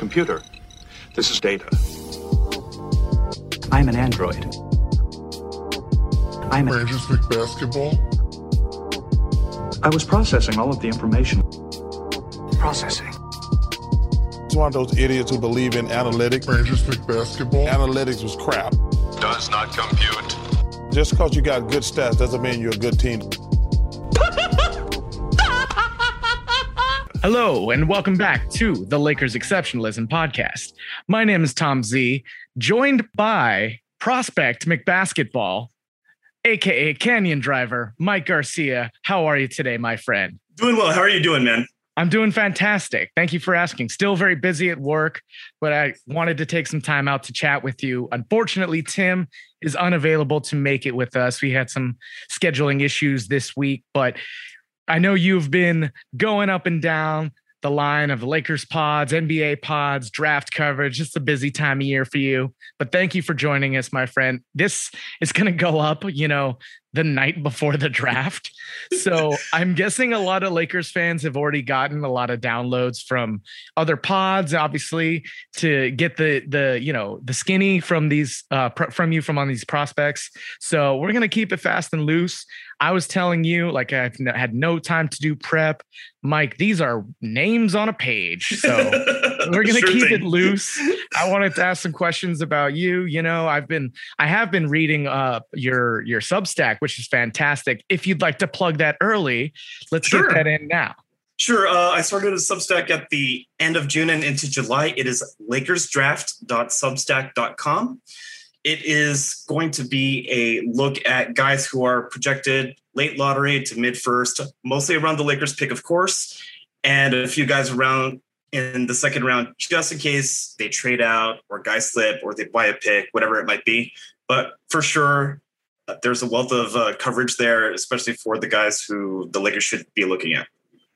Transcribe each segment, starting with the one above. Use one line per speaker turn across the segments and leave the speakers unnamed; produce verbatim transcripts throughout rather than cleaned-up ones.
computer. This is data.
I'm an android. I'm a...
Rangers pick basketball.
I was processing all of the information.
Processing.
It's one of those idiots who believe in analytics. Rangers pick basketball. Analytics was crap.
Does not compute.
Just because you got good stats doesn't mean you're a good team.
Hello, and welcome back to the Lakers Exceptionalism Podcast. My name is Tom Z, joined by Prospect McBasketball, a k a. Canyon Driver, Mike Garcia. How are you today, my friend?
Doing well. How are you doing, man?
I'm doing fantastic. Thank you for asking. Still very busy at work, but I wanted to take some time out to chat with you. Unfortunately, Tim is unavailable to make it with us. We had some scheduling issues this week, but I know you've been going up and down the line of the Lakers pods, N B A pods, draft coverage. It's a busy time of year for you, but thank you for joining us, my friend. This is going to go up, you know, the night before the draft. So I'm guessing a lot of Lakers fans have already gotten a lot of downloads from other pods, obviously, to get the, the, you know, the skinny from these, uh, pr- from you from on these prospects. So we're going to keep it fast and loose. I was telling you, like, I had no time to do prep. Mike, these are names on a page. So we're going to sure keep thing. it loose. I wanted to ask some questions about you. You know, I've been, I have been reading uh, your, your Substack, which is fantastic. If you'd like to plug that early, let's sure. get that in now.
Sure. Uh, I started a Substack at the end of June and into July. It is lakers draft dot substack dot com. It is going to be a look at guys who are projected late lottery to mid first, mostly around the Lakers pick, of course, and a few guys around in the second round, just in case they trade out or guys slip or they buy a pick, whatever it might be. But for sure, uh, there's a wealth of uh, coverage there, especially for the guys who the Lakers should be looking at.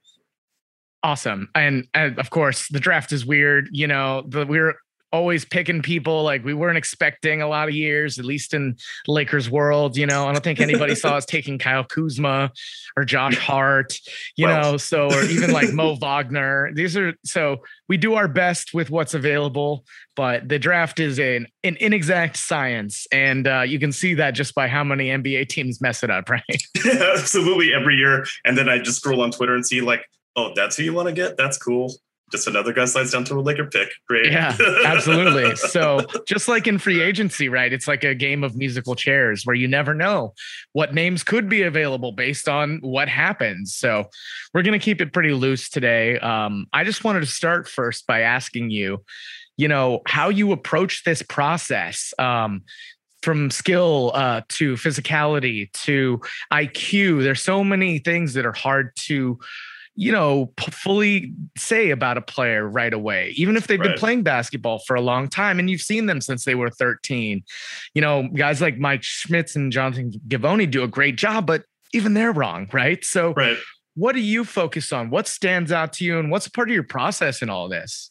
Awesome. And, and of course, the draft is weird. You know, the, we're always picking people like we weren't expecting a lot of years, at least in Lakers world. You know, I don't think anybody saw us taking Kyle Kuzma or Josh Hart, you well. know, so, or even like Mo Wagner. These are, so we do our best with what's available, but the draft is an, an inexact science. And uh, you can see that just by how many N B A teams mess it up, right?
Absolutely, every year. And then I just scroll on Twitter and see like, oh, that's who you want to get? That's cool. Just another guy slides down to a Laker pick. Great.
Yeah, absolutely. So just like in free agency, right? It's like a game of musical chairs where you never know what names could be available based on what happens. So we're going to keep it pretty loose today. Um, I just wanted to start first by asking you, you know, how you approach this process. Um, From skill uh, to physicality to I Q. There's so many things that are hard to you know, p- fully say about a player right away, even if they've right. been playing basketball for a long time and you've seen them since they were thirteen. You know, guys like Mike Schmitz and Jonathan Givony do a great job, but even they're wrong, right? So
right.
what do you focus on? What stands out to you and what's part of your process in all this?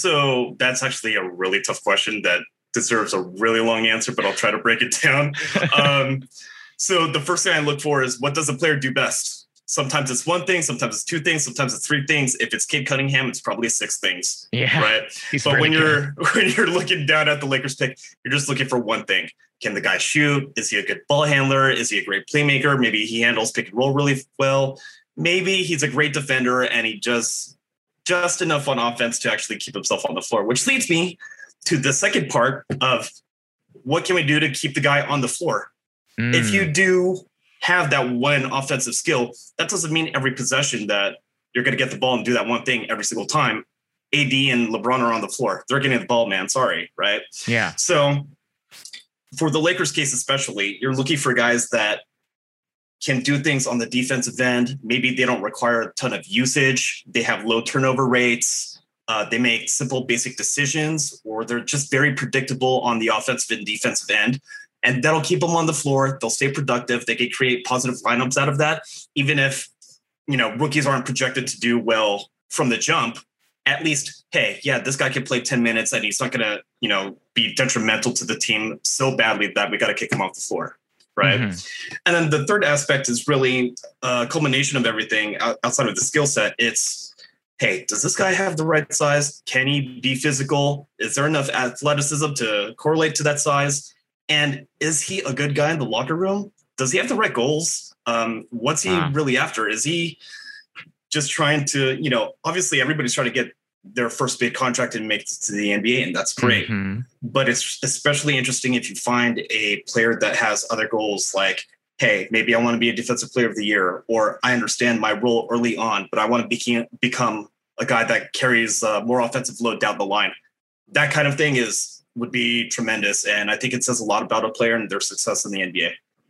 So that's actually a really tough question that deserves a really long answer, but I'll try to break it down. um, so the first thing I look for is what does a player do best? Sometimes it's one thing, sometimes it's two things, sometimes it's three things. If it's Cade Cunningham, it's probably six things.
Yeah,
right. But when you're good. when you're looking down at the Lakers pick, you're just looking for one thing. Can the guy shoot? Is he a good ball handler? Is he a great playmaker? Maybe he handles pick and roll really well. Maybe he's a great defender and he just just enough on offense to actually keep himself on the floor, which leads me to the second part of what can we do to keep the guy on the floor? Mm. If you do have that one offensive skill, that doesn't mean every possession that you're going to get the ball and do that one thing every single time. A D and LeBron are on the floor. They're getting the ball, man. Sorry. Right.
Yeah.
So for the Lakers case, especially, you're looking for guys that can do things on the defensive end. Maybe they don't require a ton of usage. They have low turnover rates. Uh, they make simple, basic decisions, or they're just very predictable on the offensive and defensive end. And that'll keep them on the floor. They'll stay productive. They can create positive lineups out of that. Even if, you know, rookies aren't projected to do well from the jump, at least, hey, yeah, this guy can play ten minutes and he's not going to, you know, be detrimental to the team so badly that we got to kick him off the floor. Right. Mm-hmm. And then the third aspect is really a culmination of everything outside of the skill set. It's hey, does this guy have the right size? Can he be physical? Is there enough athleticism to correlate to that size? And is he a good guy in the locker room? Does he have the right goals? Um, what's he wow. really after? Is he just trying to, you know, obviously everybody's trying to get their first big contract and make it to the N B A, and that's great. Mm-hmm. But it's especially interesting if you find a player that has other goals like, hey, maybe I want to be a defensive player of the year, or I understand my role early on, but I want to be, become a guy that carries uh, more offensive load down the line. That kind of thing is would be tremendous. And I think it says a lot about a player and their success in the N B A.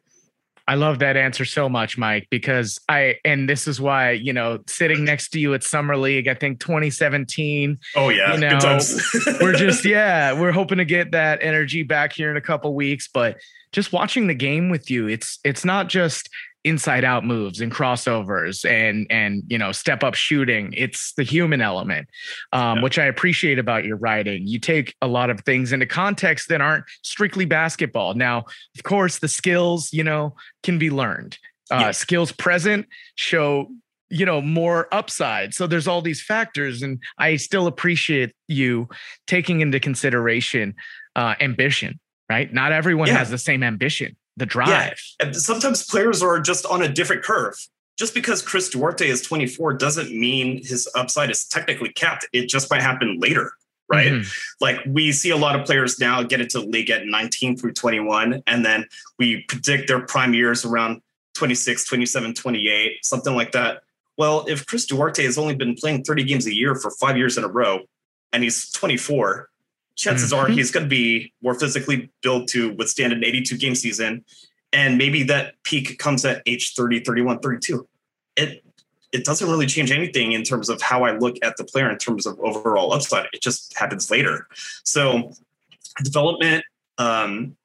I love that answer so much, Mike, because I, and this is why, you know, sitting next to you at Summer League, I think twenty seventeen.
Oh yeah.
You know, good times. we're just, yeah, we're hoping to get that energy back here in a couple weeks, but just watching the game with you, it's, it's not just inside out moves and crossovers and, and, you know, step up shooting. It's the human element, um, yeah. which I appreciate about your writing. You take a lot of things into context that aren't strictly basketball. Now, of course, the skills, you know, can be learned. Uh, yeah. Skills present show, you know, more upside. So there's all these factors, and I still appreciate you taking into consideration uh, ambition, right? Not everyone yeah. has the same ambition. The drive. Yeah.
And sometimes players are just on a different curve. Just because Chris Duarte is twenty-four doesn't mean his upside is technically capped. It just might happen later, right? Mm-hmm. Like we see a lot of players now get into the league at nineteen through twenty-one, and then we predict their prime years around twenty-six, twenty-seven, twenty-eight, something like that. Well, if Chris Duarte has only been playing thirty games a year for five years in a row, and he's twenty-four, chances mm-hmm. are he's going to be more physically built to withstand an eighty-two game season. And maybe that peak comes at age thirty, thirty-one, thirty-two. It it doesn't really change anything in terms of how I look at the player in terms of overall upside. It just happens later. So development um,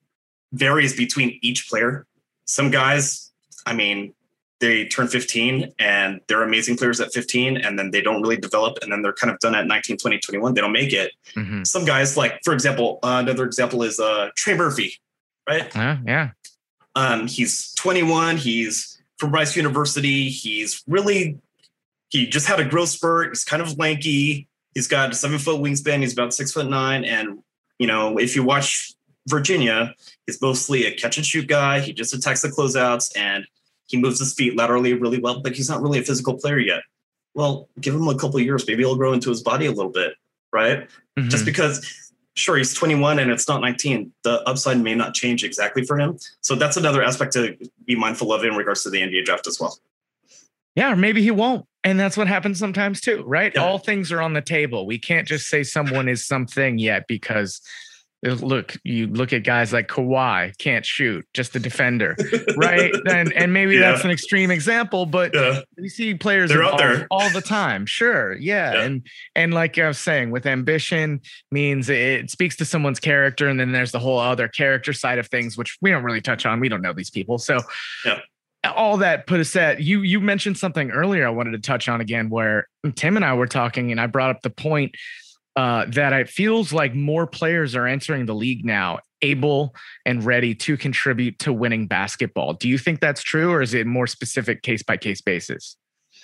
varies between each player. Some guys, I mean, they turn fifteen and they're amazing players at fifteen, and then they don't really develop, and then they're kind of done at nineteen, twenty, twenty-one. They don't make it. Mm-hmm. Some guys, like, for example, uh, another example is uh, Trey Murphy, right?
Uh, yeah.
Um, he's twenty-one. He's from Rice University. He's really, he just had a growth spurt. He's kind of lanky. He's got a seven foot wingspan. He's about six foot nine. And, you know, if you watch Virginia, he's mostly a catch and shoot guy. He just attacks the closeouts and he moves his feet laterally really well, but he's not really a physical player yet. Well, give him a couple of years. Maybe he'll grow into his body a little bit, right? Mm-hmm. Just because, sure, he's twenty-one and it's not nineteen. The upside may not change exactly for him. So that's another aspect to be mindful of in regards to the N B A draft as well.
Yeah, or maybe he won't. And that's what happens sometimes too, right?
Yeah.
All things are on the table. We can't just say someone is something yet because look, you look at guys like Kawhi, can't shoot, just a defender, right? And and maybe yeah. that's an extreme example, but yeah. we see players
out there
all the time. Sure, yeah. yeah. And and like I was saying, with ambition means it speaks to someone's character, and then there's the whole other character side of things, which we don't really touch on. We don't know these people, so
yeah.
all that put aside, you you mentioned something earlier I wanted to touch on again, where Tim and I were talking, and I brought up the point Uh, that it feels like more players are entering the league now, able and ready to contribute to winning basketball. Do you think that's true, or is it more specific case by case basis?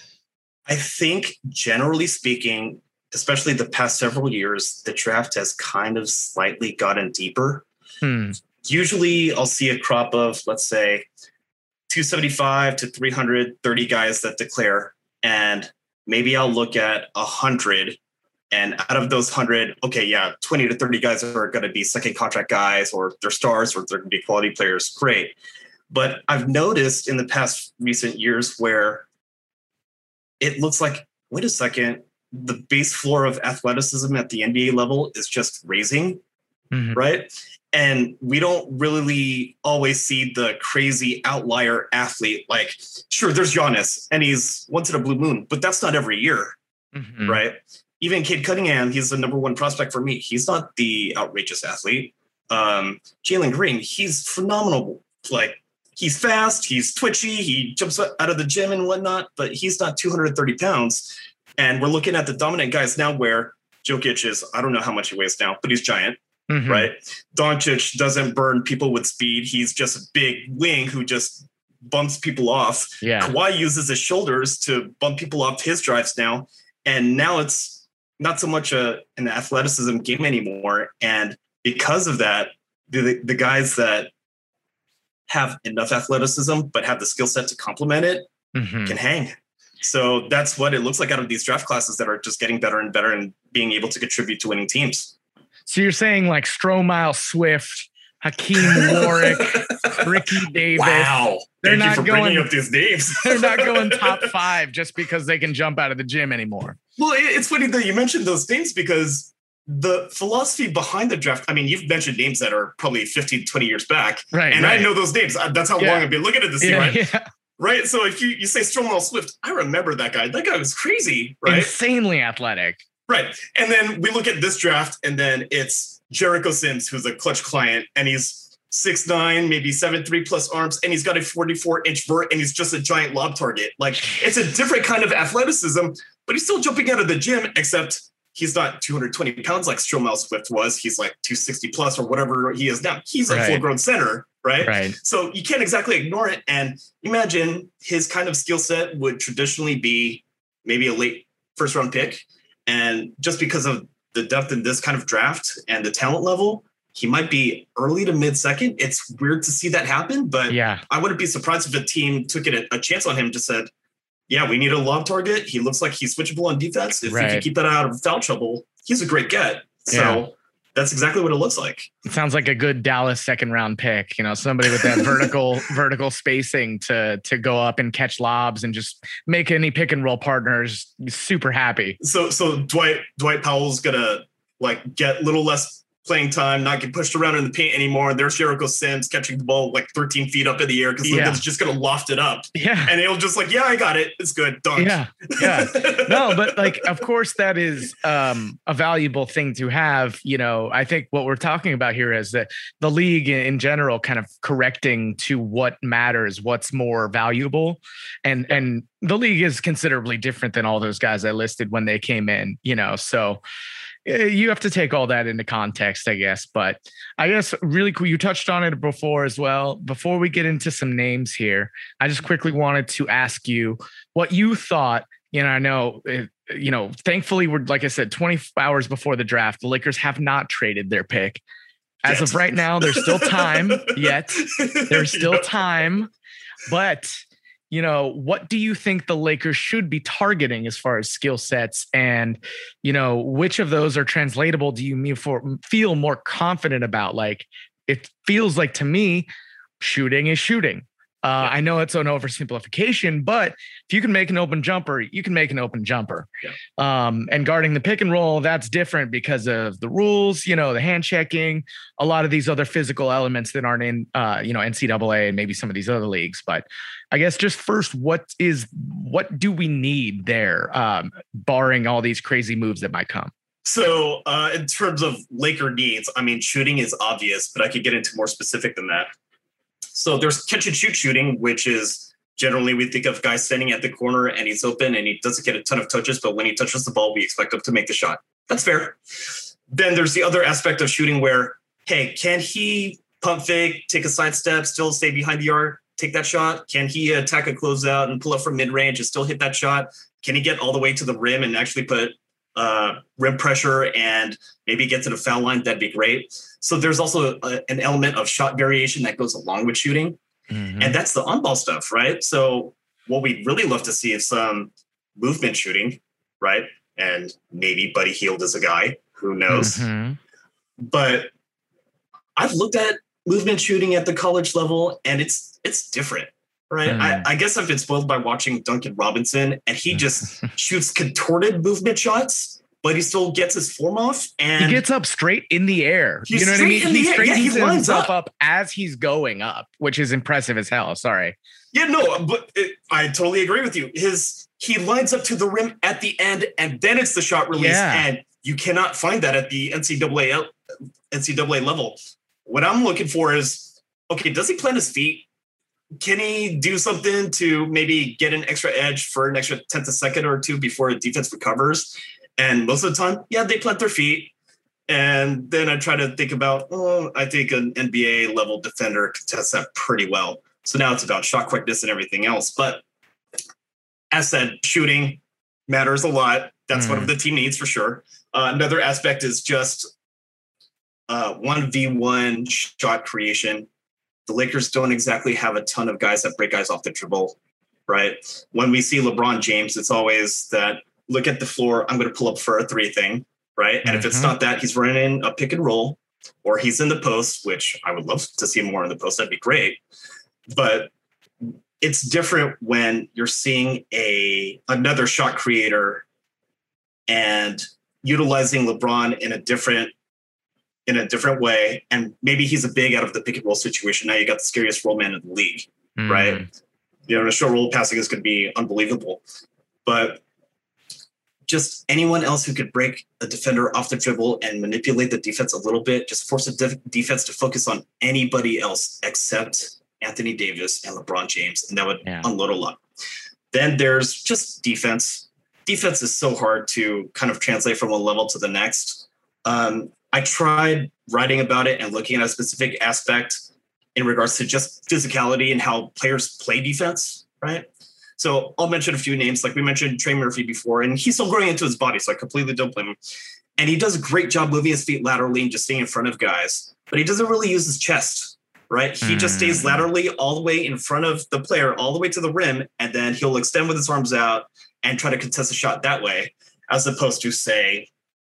I think generally speaking, especially the past several years, the draft has kind of slightly gotten deeper. Hmm. Usually I'll see a crop of, let's say, two seventy-five to three thirty guys that declare, and maybe I'll look at one hundred. And out of those one hundred, okay, yeah, twenty to thirty guys are going to be second contract guys, or they're stars, or they're going to be quality players. Great. But I've noticed in the past recent years where it looks like, wait a second, the base floor of athleticism at the N B A level is just raising, mm-hmm. right? And we don't really always see the crazy outlier athlete. Like, sure, there's Giannis, and he's once in a blue moon, but that's not every year, mm-hmm. right? Even Cade Cunningham, he's the number one prospect for me. He's not the outrageous athlete. Um, Jalen Green, he's phenomenal. Like, he's fast, he's twitchy, he jumps out of the gym and whatnot, but he's not two hundred thirty pounds. And we're looking at the dominant guys now where Jokic is, I don't know how much he weighs now, but he's giant, mm-hmm. right? Doncic doesn't burn people with speed. He's just a big wing who just bumps people off.
Yeah.
Kawhi uses his shoulders to bump people off his drives now. And now it's not so much a, an athleticism game anymore. And because of that, the, the guys that have enough athleticism but have the skill set to complement it mm-hmm. can hang. So that's what it looks like out of these draft classes that are just getting better and better and being able to contribute to winning teams.
So you're saying like Stromile, Swift, Hakeem Warwick, Ricky Davis.
Wow.
They're
Thank
not
you for
going,
bringing up these names.
They're not going top five just because they can jump out of the gym anymore.
Well, it's funny that you mentioned those names because the philosophy behind the draft, I mean, you've mentioned names that are probably fifteen, twenty years back.
Right.
And
right.
I know those names. That's how
yeah.
long I've been looking at this
yeah,
thing, right?
Yeah.
Right. So if you, you say Stromile Swift, I remember that guy. That guy was crazy, right?
Insanely athletic.
Right. And then we look at this draft, and then it's Jericho Sims, who's a clutch client, and he's six nine, maybe seven three plus arms, and he's got a forty-four inch vert, and he's just a giant lob target. Like, it's a different kind of athleticism, but he's still jumping out of the gym, except he's not two hundred twenty pounds like Stromile Swift was. He's like two sixty plus or whatever he is now. He's a
right.
full-grown center, right?
Right.
So you can't exactly ignore it. And imagine his kind of skill set would traditionally be maybe a late first-round pick. And just because of the depth in this kind of draft and the talent level, he might be early to mid-second. It's weird to see that happen, but
yeah.
I wouldn't be surprised if a team took it a, a chance on him, just said, yeah, we need a lob target. He looks like he's switchable on defense. If
right.
we can keep that out of foul trouble, he's a great get. So
yeah.
that's exactly what it looks like.
It sounds like a good Dallas second round pick, you know, somebody with that vertical vertical spacing to to go up and catch lobs and just make any pick and roll partners super happy.
So so Dwight Dwight Powell's gonna like get a little less playing time, not get pushed around in the paint anymore. There's Jericho Sims catching the ball like thirteen feet up in the air because
yeah.
Lincoln's just going to loft it up.
Yeah.
And he'll just like, yeah, I got it. It's good. Done.
Yeah. Yeah. No, but like, of course, that is um, a valuable thing to have. You know, I think what we're talking about here is that the league in general kind of correcting to what matters, what's more valuable. And, and the league is considerably different than all those guys I listed when they came in, you know, so you have to take all that into context, I guess. But I guess really cool. You touched on it before as well. Before we get into some names here, I just quickly wanted to ask you what you thought. You know, I know, you know, thankfully we're, like I said, twenty hours before the draft, the Lakers have not traded their pick. As yet. Of right now, there's still time yet. There's still yep. time. But you know, what do you think the Lakers should be targeting as far as skill sets? And, you know, which of those are translatable do you mean for feel more confident about? Like, it feels like to me, shooting is shooting. Uh, yeah. I know it's an oversimplification, but if you can make an open jumper, you can make an open jumper. Yeah. Um, and guarding the pick and roll, that's different because of the rules, you know, the hand checking, a lot of these other physical elements that aren't in, uh, you know, N C double A and maybe some of these other leagues. But I guess just first, what is, what do we need there, um, barring all these crazy moves that might come?
So uh, in terms of Laker needs, I mean, shooting is obvious, but I could get into more specific than that. So there's catch and shoot shooting, which is generally we think of guys standing at the corner and he's open and he doesn't get a ton of touches, but when he touches the ball, we expect him to make the shot. That's fair. Then there's the other aspect of shooting where, hey, can he pump fake, take a side step, still stay behind the arc, take that shot? Can he attack a closeout and pull up from mid-range and still hit that shot? Can he get all the way to the rim and actually put uh, rim pressure and maybe get to the foul line? That'd be great. So there's also a, an element of shot variation that goes along with shooting. Mm-hmm. And that's the on-ball stuff, right? So what we'd really love to see is some movement shooting, right? And maybe Buddy Hield is a guy, who knows? Mm-hmm. But I've looked at movement shooting at the college level and it's it's different, right? Mm. I, I guess I've been spoiled by watching Duncan Robinson and he just shoots contorted movement shots, but he still gets his form off. And
he gets up straight in the air. You know what I mean? He straightens yeah, himself up. up as he's going up, which is impressive as hell. Sorry.
Yeah, no, but it, I totally agree with you. His He lines up to the rim at the end, and then it's the shot release. Yeah. And you cannot find that at the N C double A, N C double A level. What I'm looking for is, okay, does he plant his feet? Can he do something to maybe get an extra edge for an extra tenth a second or two before a defense recovers? And most of the time, yeah, they plant their feet. And then I try to think about, oh, I think an N B A level defender could test that pretty well. So now it's about shot quickness and everything else. But as said, shooting matters a lot. That's
Mm.
one of the team needs for sure. Uh, another aspect is just uh, one v one shot creation. The Lakers don't exactly have a ton of guys that break guys off the dribble, right? When we see LeBron James, it's always that look at the floor, I'm going to pull up for a three thing, right? And mm-hmm. if it's not that, he's running a pick and roll, or he's in the post, which I would love to see more in the post. That'd be great. But it's different when you're seeing a another shot creator and utilizing LeBron in a different in a different way. And maybe he's a big out of the pick and roll situation. Now you got the scariest roll man in the league, mm. right? You know, the short roll passing is going to be unbelievable. But just anyone else who could break a defender off the dribble and manipulate the defense a little bit, just force the def- defense to focus on anybody else except Anthony Davis and LeBron James, and that would yeah. unload a lot. Then there's just defense. Defense is so hard to kind of translate from one level to the next. Um, I tried writing about it and looking at a specific aspect in regards to just physicality and how players play defense, right? So I'll mention a few names. Like we mentioned Trey Murphy before, and he's still growing into his body, so I completely don't blame him. And he does a great job moving his feet laterally and just staying in front of guys, but he doesn't really use his chest, right? He mm. just stays laterally all the way in front of the player, all the way to the rim, and then he'll extend with his arms out and try to contest a shot that way, as opposed to, say,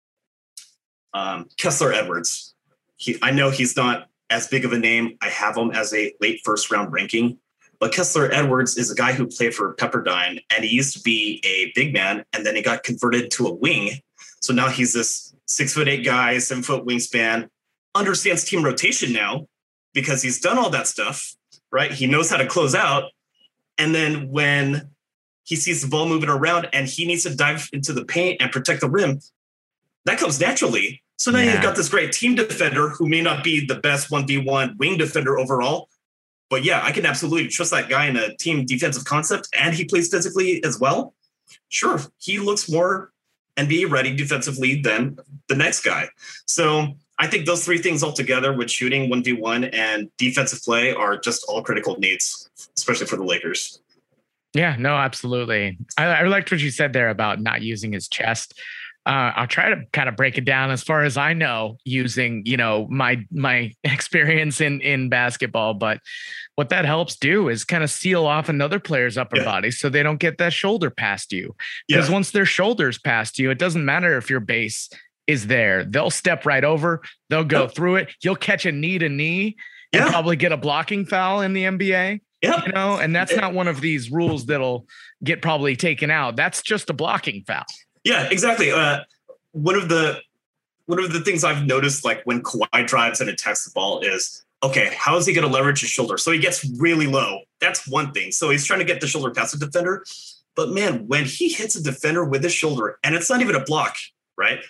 um, Kessler Edwards. He, I know he's not as big of a name. I have him as a late first round ranking. But Kessler Edwards is a guy who played for Pepperdine, and he used to be a big man, and then he got converted to a wing. So now he's this six foot eight guy, seven foot wingspan, understands team rotation now because he's done all that stuff, right? He knows how to close out. And then when he sees the ball moving around and he needs to dive into the paint and protect the rim, that comes naturally. So now yeah. you've got this great team defender who may not be the best one v one wing defender overall, but yeah, I can absolutely trust that guy in a team defensive concept, and he plays physically as well. Sure, he looks more N B A ready defensively than the next guy. So I think those three things all together with shooting, one v one, and defensive play are just all critical needs, especially for the Lakers.
Yeah, no, absolutely. I, I liked what you said there about not using his chest. Uh, I'll try to kind of break it down as far as I know, using, you know, my my experience in in basketball. But what that helps do is kind of seal off another player's upper yeah. body so they don't get that shoulder past you. Because yeah. once their shoulder's past you, it doesn't matter if your base is there. They'll step right over. They'll go yep. through it. You'll catch a knee to knee and yeah. probably get a blocking foul in the N B A.
Yep.
You know, and that's not one of these rules that'll get probably taken out. That's just a blocking foul. Yeah,
exactly. Uh, one of the one of the things I've noticed, like when Kawhi drives and attacks the ball, is okay, how is he going to leverage his shoulder? So he gets really low. That's one thing. So he's trying to get the shoulder past the defender. But man, when he hits a defender with his shoulder, and it's not even a block, right?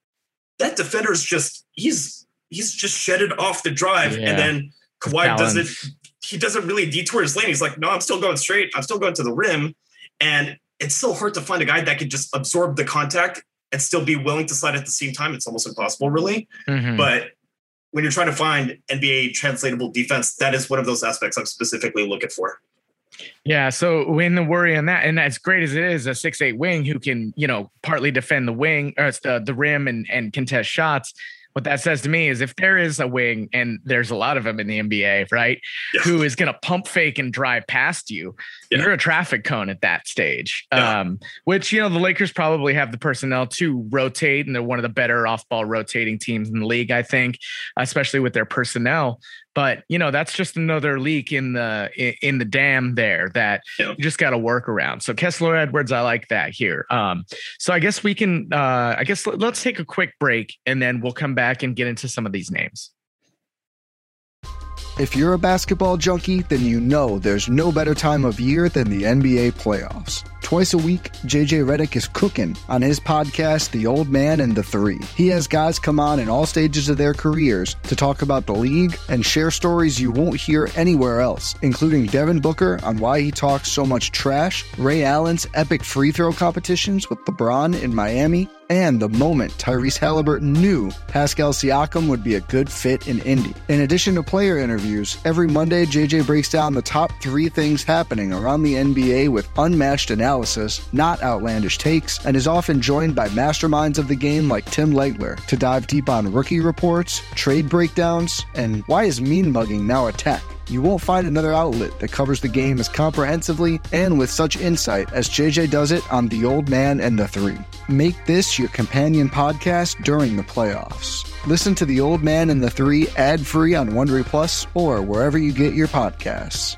That defender's just he's he's just shedded off the drive, yeah. and then Kawhi doesn't. He doesn't really detour his lane. He's like, no, I'm still going straight. I'm still going to the rim, and it's so hard to find a guy that can just absorb the contact and still be willing to slide at the same time. It's almost impossible, really. Mm-hmm. But when you're trying to find N B A translatable defense, that is one of those aspects I'm specifically looking for.
Yeah. So when the worry on that, and as great as it is, a six eight wing who can, you know, partly defend the wing or the, the rim and, and contest shots. What that says to me is if there is a wing, and there's a lot of them in the N B A, right, yeah. who is going to pump fake and drive past you, yeah. you're a traffic cone at that stage, yeah. um, which, you know, the Lakers probably have the personnel to rotate, and they're one of the better off-ball rotating teams in the league, I think, especially with their personnel. But, you know, that's just another leak in the in the dam there that yeah. you just got to work around. So Kessler Edwards, I like that here. Um, so I guess we can uh, I guess let's take a quick break, and then we'll come back and get into some of these names.
If you're a basketball junkie, then you know there's no better time of year than the N B A playoffs. Twice a week, J J Redick is cooking on his podcast, The Old Man and the Three. He has guys come on in all stages of their careers to talk about the league and share stories you won't hear anywhere else, including Devin Booker on why he talks so much trash, Ray Allen's epic free throw competitions with LeBron in Miami, and the moment Tyrese Halliburton knew Pascal Siakam would be a good fit in Indy. In addition to player interviews, every Monday J J breaks down the top three things happening around the N B A with unmatched analysis, not outlandish takes, and is often joined by masterminds of the game like Tim Legler to dive deep on rookie reports, trade breakdowns, and why is mean mugging now a tech? You won't find another outlet that covers the game as comprehensively and with such insight as J J does it on The Old Man and the Three. Make this your companion podcast during the playoffs. Listen to The Old Man and the Three ad-free on Wondery Plus or wherever you get your podcasts.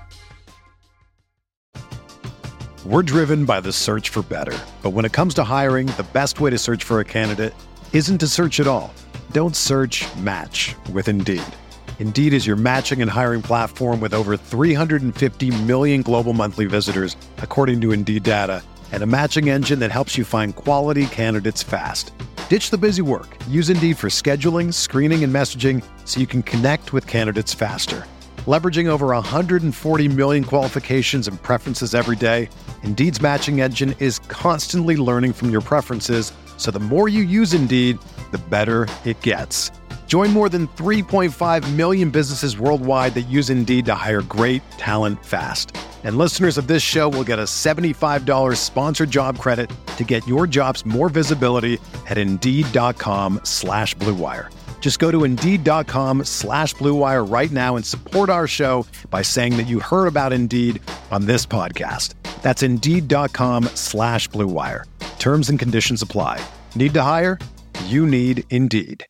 We're driven by the search for better. But when it comes to hiring, the best way to search for a candidate isn't to search at all. Don't search, match with Indeed. Indeed is your matching and hiring platform with over three hundred fifty million global monthly visitors, according to Indeed data, and a matching engine that helps you find quality candidates fast. Ditch the busy work. Use Indeed for scheduling, screening, and messaging so you can connect with candidates faster. Leveraging over one hundred forty million qualifications and preferences every day, Indeed's matching engine is constantly learning from your preferences, so the more you use Indeed, the better it gets. Join more than three point five million businesses worldwide that use Indeed to hire great talent fast. And listeners of this show will get a seventy-five dollars sponsored job credit to get your jobs more visibility at Indeed.com slash Blue Wire. Just go to Indeed.com slash Blue Wire right now and support our show by saying that you heard about Indeed on this podcast. That's Indeed.com slash Blue Wire. Terms and conditions apply. Need to hire? You need Indeed.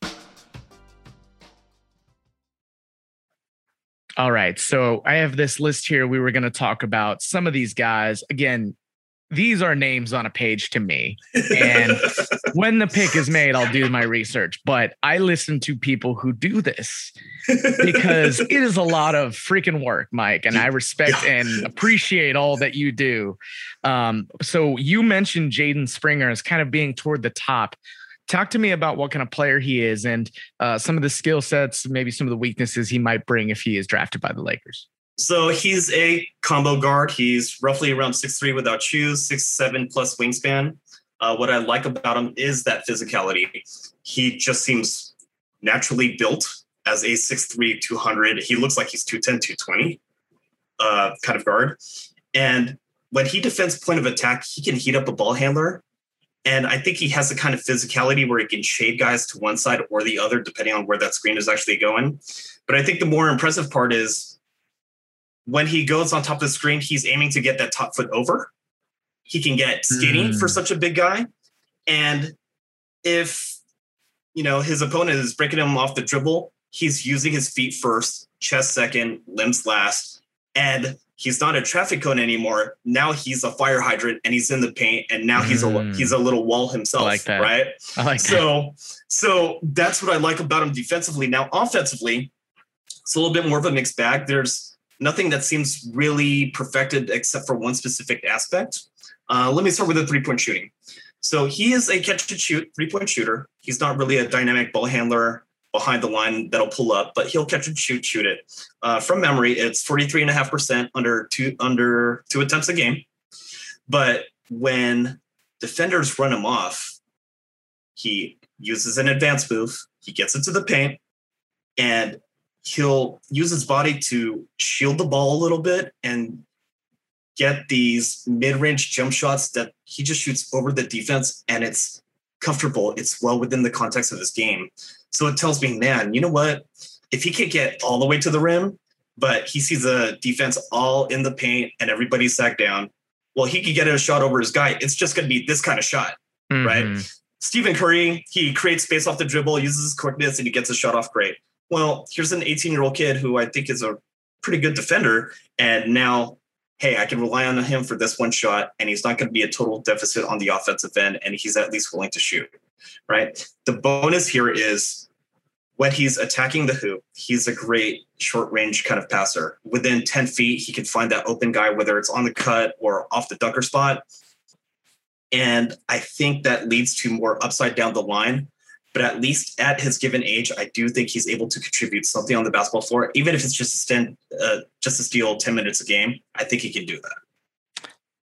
All right. So I have this list here. We were going to talk about some of these guys. Again, these are names on a page to me. And when the pick is made, I'll do my research. But I listen to people who do this because it is a lot of freaking work, Mike. And I respect and appreciate all that you do. Um, so you mentioned Jaden Springer as kind of being toward the top. Talk to me about what kind of player he is and uh, some of the skill sets, maybe some of the weaknesses he might bring if he is drafted by the Lakers.
So he's a combo guard. He's roughly around six three without shoes, six seven plus wingspan. Uh, what I like about him is that physicality. He just seems naturally built as a six three, two hundred. He looks like he's two ten, two twenty uh, kind of guard. And when he defends point of attack, he can heat up a ball handler. And I think he has the kind of physicality where he can shade guys to one side or the other, depending on where that screen is actually going. But I think the more impressive part is when he goes on top of the screen, he's aiming to get that top foot over. He can get skinny mm. for such a big guy. And if, you know, his opponent is breaking him off the dribble, he's using his feet first, chest second, limbs last. And he's not a traffic cone anymore. Now he's a fire hydrant and he's in the paint. And now he's mm. a he's a little wall himself. I like that. Right.
I like
so,
that.
So that's what I like about him defensively. Now, offensively, it's a little bit more of a mixed bag. There's nothing that seems really perfected except for one specific aspect. Uh, let me start with the three-point shooting. So he is a catch-and-shoot three-point shooter. He's not really a dynamic ball handler behind the line that'll pull up, but he'll catch and shoot, shoot it. Uh, from memory, it's forty-three point five percent under two, under two attempts a game. But when defenders run him off, he uses an advanced move. He gets into the paint, and he'll use his body to shield the ball a little bit and get these mid-range jump shots that he just shoots over the defense, and it's comfortable. It's well within the context of his game. So it tells me, man, you know what? If he can't get all the way to the rim, but he sees the defense all in the paint and everybody sacked down, well, he could get a shot over his guy. It's just going to be this kind of shot, mm-hmm. right? Stephen Curry, he creates space off the dribble, uses his quickness, and he gets a shot off great. Well, here's an eighteen-year-old kid who I think is a pretty good defender, and now, hey, I can rely on him for this one shot, and he's not going to be a total deficit on the offensive end, and he's at least willing to shoot, right? The bonus here is when he's attacking the hoop, he's a great short-range kind of passer. Within ten feet, he can find that open guy, whether it's on the cut or off the dunker spot. And I think that leads to more upside down the line. But at least at his given age, I do think he's able to contribute something on the basketball floor, even if it's just to stand, uh, just to steal ten minutes a game. I think he can do that.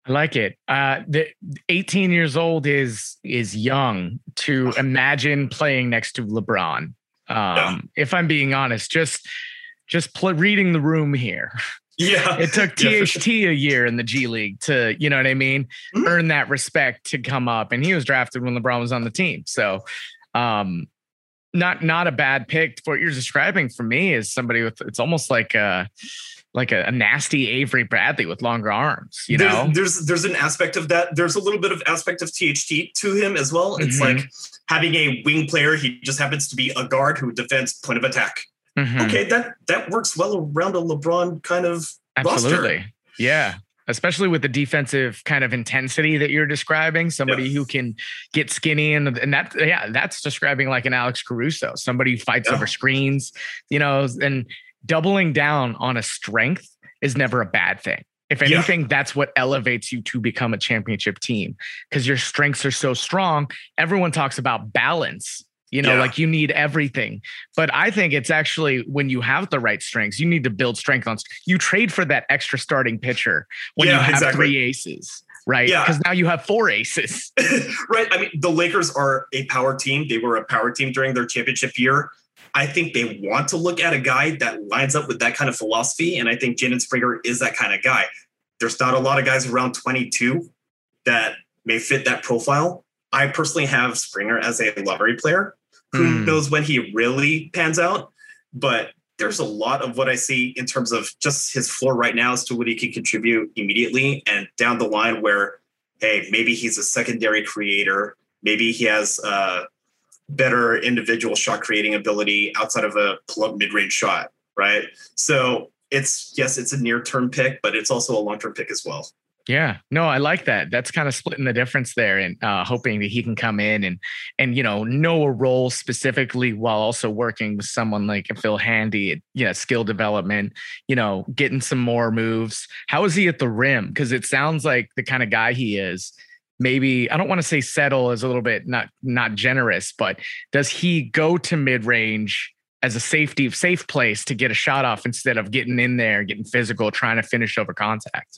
I like it. Uh, the eighteen years old is is young to imagine playing next to LeBron. Um, yeah. If I'm being honest, just just pl- reading the room here.
Yeah,
it took T H T a year in the G League to, you know what I mean, mm-hmm. earn that respect to come up, and he was drafted when LeBron was on the team. So, um, not not a bad pick. For what you're describing for me is somebody with, it's almost like a like a, a nasty Avery Bradley with longer arms. You
there's,
know,
there's there's an aspect of that. There's a little bit of aspect of T H T to him as well. It's mm-hmm. like having a wing player. He just happens to be a guard who defends point of attack. Mm-hmm. Okay, that that works well around a LeBron kind of
absolutely
roster.
Yeah, especially with the defensive kind of intensity that you're describing. Somebody yeah. who can get skinny, and and that yeah, that's describing like an Alex Caruso, somebody who fights yeah. over screens, you know, and doubling down on a strength is never a bad thing. If anything, yeah. that's what elevates you to become a championship team, because your strengths are so strong. Everyone talks about balance. You know, yeah. like you need everything. But I think it's actually when you have the right strengths, you need to build strength on. You trade for that extra starting pitcher when yeah, you have exactly. three aces, right?
Yeah.
Because now you have four aces.
Right. I mean, the Lakers are a power team. They were a power team during their championship year. I think they want to look at a guy that lines up with that kind of philosophy. And I think Jalen Springer is that kind of guy. There's not a lot of guys around twenty-two that may fit that profile. I personally have Springer as a lottery player. Who mm. knows when he really pans out? But there's a lot of what I see in terms of just his floor right now as to what he can contribute immediately and down the line where, hey, maybe he's a secondary creator. Maybe he has a better individual shot creating ability outside of a pull-up mid-range shot, right? So it's, yes, it's a near-term pick, but it's also a long-term pick as well.
Yeah, no, I like that. That's kind of splitting the difference there, and uh, hoping that he can come in and, and, you know, know a role specifically while also working with someone like Phil Handy, you know, skill development, you know, getting some more moves. How is he at the rim? Because it sounds like the kind of guy he is. Maybe, I don't want to say settle is a little bit not, not generous, but does he go to mid-range as a safety, safe place to get a shot off instead of getting in there, getting physical, trying to finish over contact?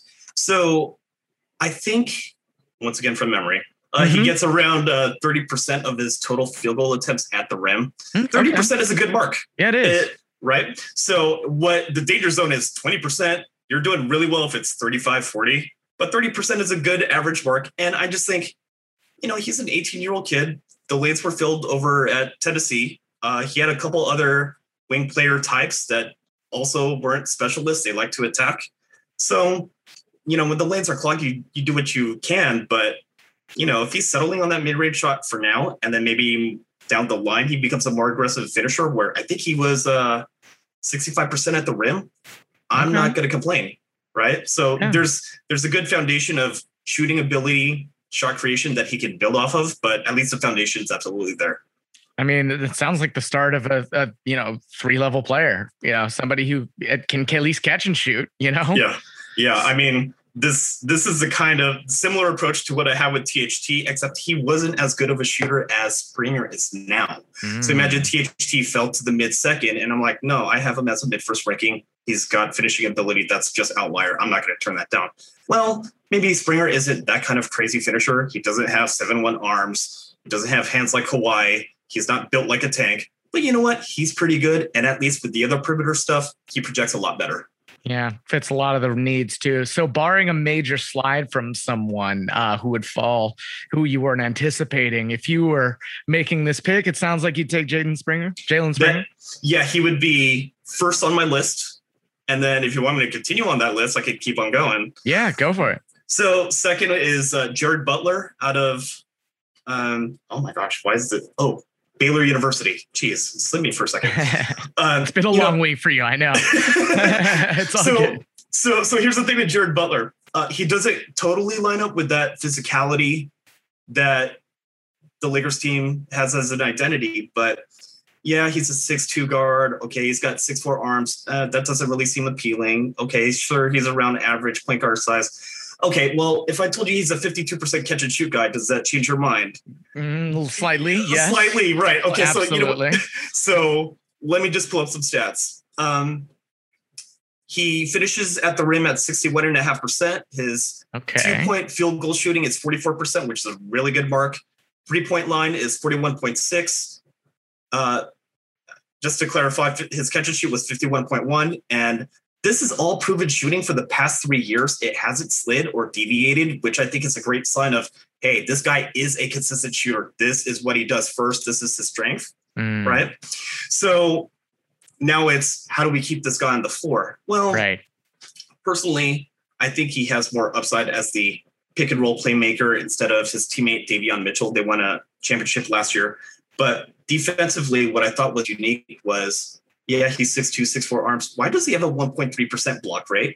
So I think, once again, from memory, uh, mm-hmm. he gets around uh, thirty percent of his total field goal attempts at the rim. thirty percent okay. is a good mark.
Yeah, it is.
It, right? So what the danger zone is twenty percent. You're doing really well if it's thirty-five, forty, but thirty percent is a good average mark. And I just think, you know, he's an eighteen-year-old kid. The lanes were filled over at Tennessee. Uh, he had a couple other wing player types that also weren't specialists. They like to attack. So, you know, when the lanes are clogged, you, you do what you can. But, you know, if he's settling on that mid-range shot for now, and then maybe down the line, he becomes a more aggressive finisher where I think he was uh, sixty-five percent at the rim. I'm okay. not going to complain. Right. So yeah. there's there's a good foundation of shooting ability, shot creation that he can build off of. But at least the foundation is absolutely there.
I mean, it sounds like the start of a, a you know, three level player, you know, somebody who can at least catch and shoot, you know?
Yeah. Yeah. I mean, this this is the kind of similar approach to what I have with T H T, except he wasn't as good of a shooter as Springer is now. Mm. So imagine T H T fell to the mid second, and I'm like, no, I have him as a mid first ranking. He's got finishing ability that's just outlier. I'm not going to turn that down. Well, maybe Springer isn't that kind of crazy finisher. He doesn't have seven one arms. He doesn't have hands like Kawhi. He's not built like a tank. But you know what? He's pretty good. And at least with the other perimeter stuff, he projects a lot better.
Yeah, fits a lot of the needs too. So barring a major slide from someone uh, who would fall, who you weren't anticipating, if you were making this pick, it sounds like you'd take Jaden Springer, Jalen Springer.
That, yeah, he would be first on my list. And then if you want me to continue on that list, I could keep on going.
Yeah, go for it.
So second is uh, Jared Butler out of, um, oh my gosh, why is it? Oh, Baylor University. Jeez, slip me for a second.
Uh, it's been a long know. week for you, I know. It's all
so,
good.
so, so here's the thing with Jared Butler. Uh, he doesn't totally line up with that physicality that the Lakers team has as an identity, but yeah, he's a six two guard. Okay, he's got six four arms. Uh, that doesn't really seem appealing. Okay, sure, he's around average point guard size. Okay, well, if I told you he's a fifty-two percent catch and shoot guy, does that change your mind?
Mm, slightly, yeah.
Slightly, right. Okay,
oh,
so you know, so let me just pull up some stats. Um, He finishes at the rim at sixty-one point five percent. His
okay.
two-point field goal shooting is forty-four percent, which is a really good mark. Three-point line is forty-one point six. Uh, just to clarify, his catch and shoot was fifty-one point one. And this is all proven shooting for the past three years. It hasn't slid or deviated, which I think is a great sign of, hey, this guy is a consistent shooter. This is what he does first. This is his strength, mm. right? So now it's, how do we keep this guy on the floor? Well,
right.
personally, I think he has more upside as the pick and roll playmaker instead of his teammate Davion Mitchell. They won a championship last year. But defensively, what I thought was unique was, yeah, he's six two, six four arms. Why does he have a one point three percent block rate?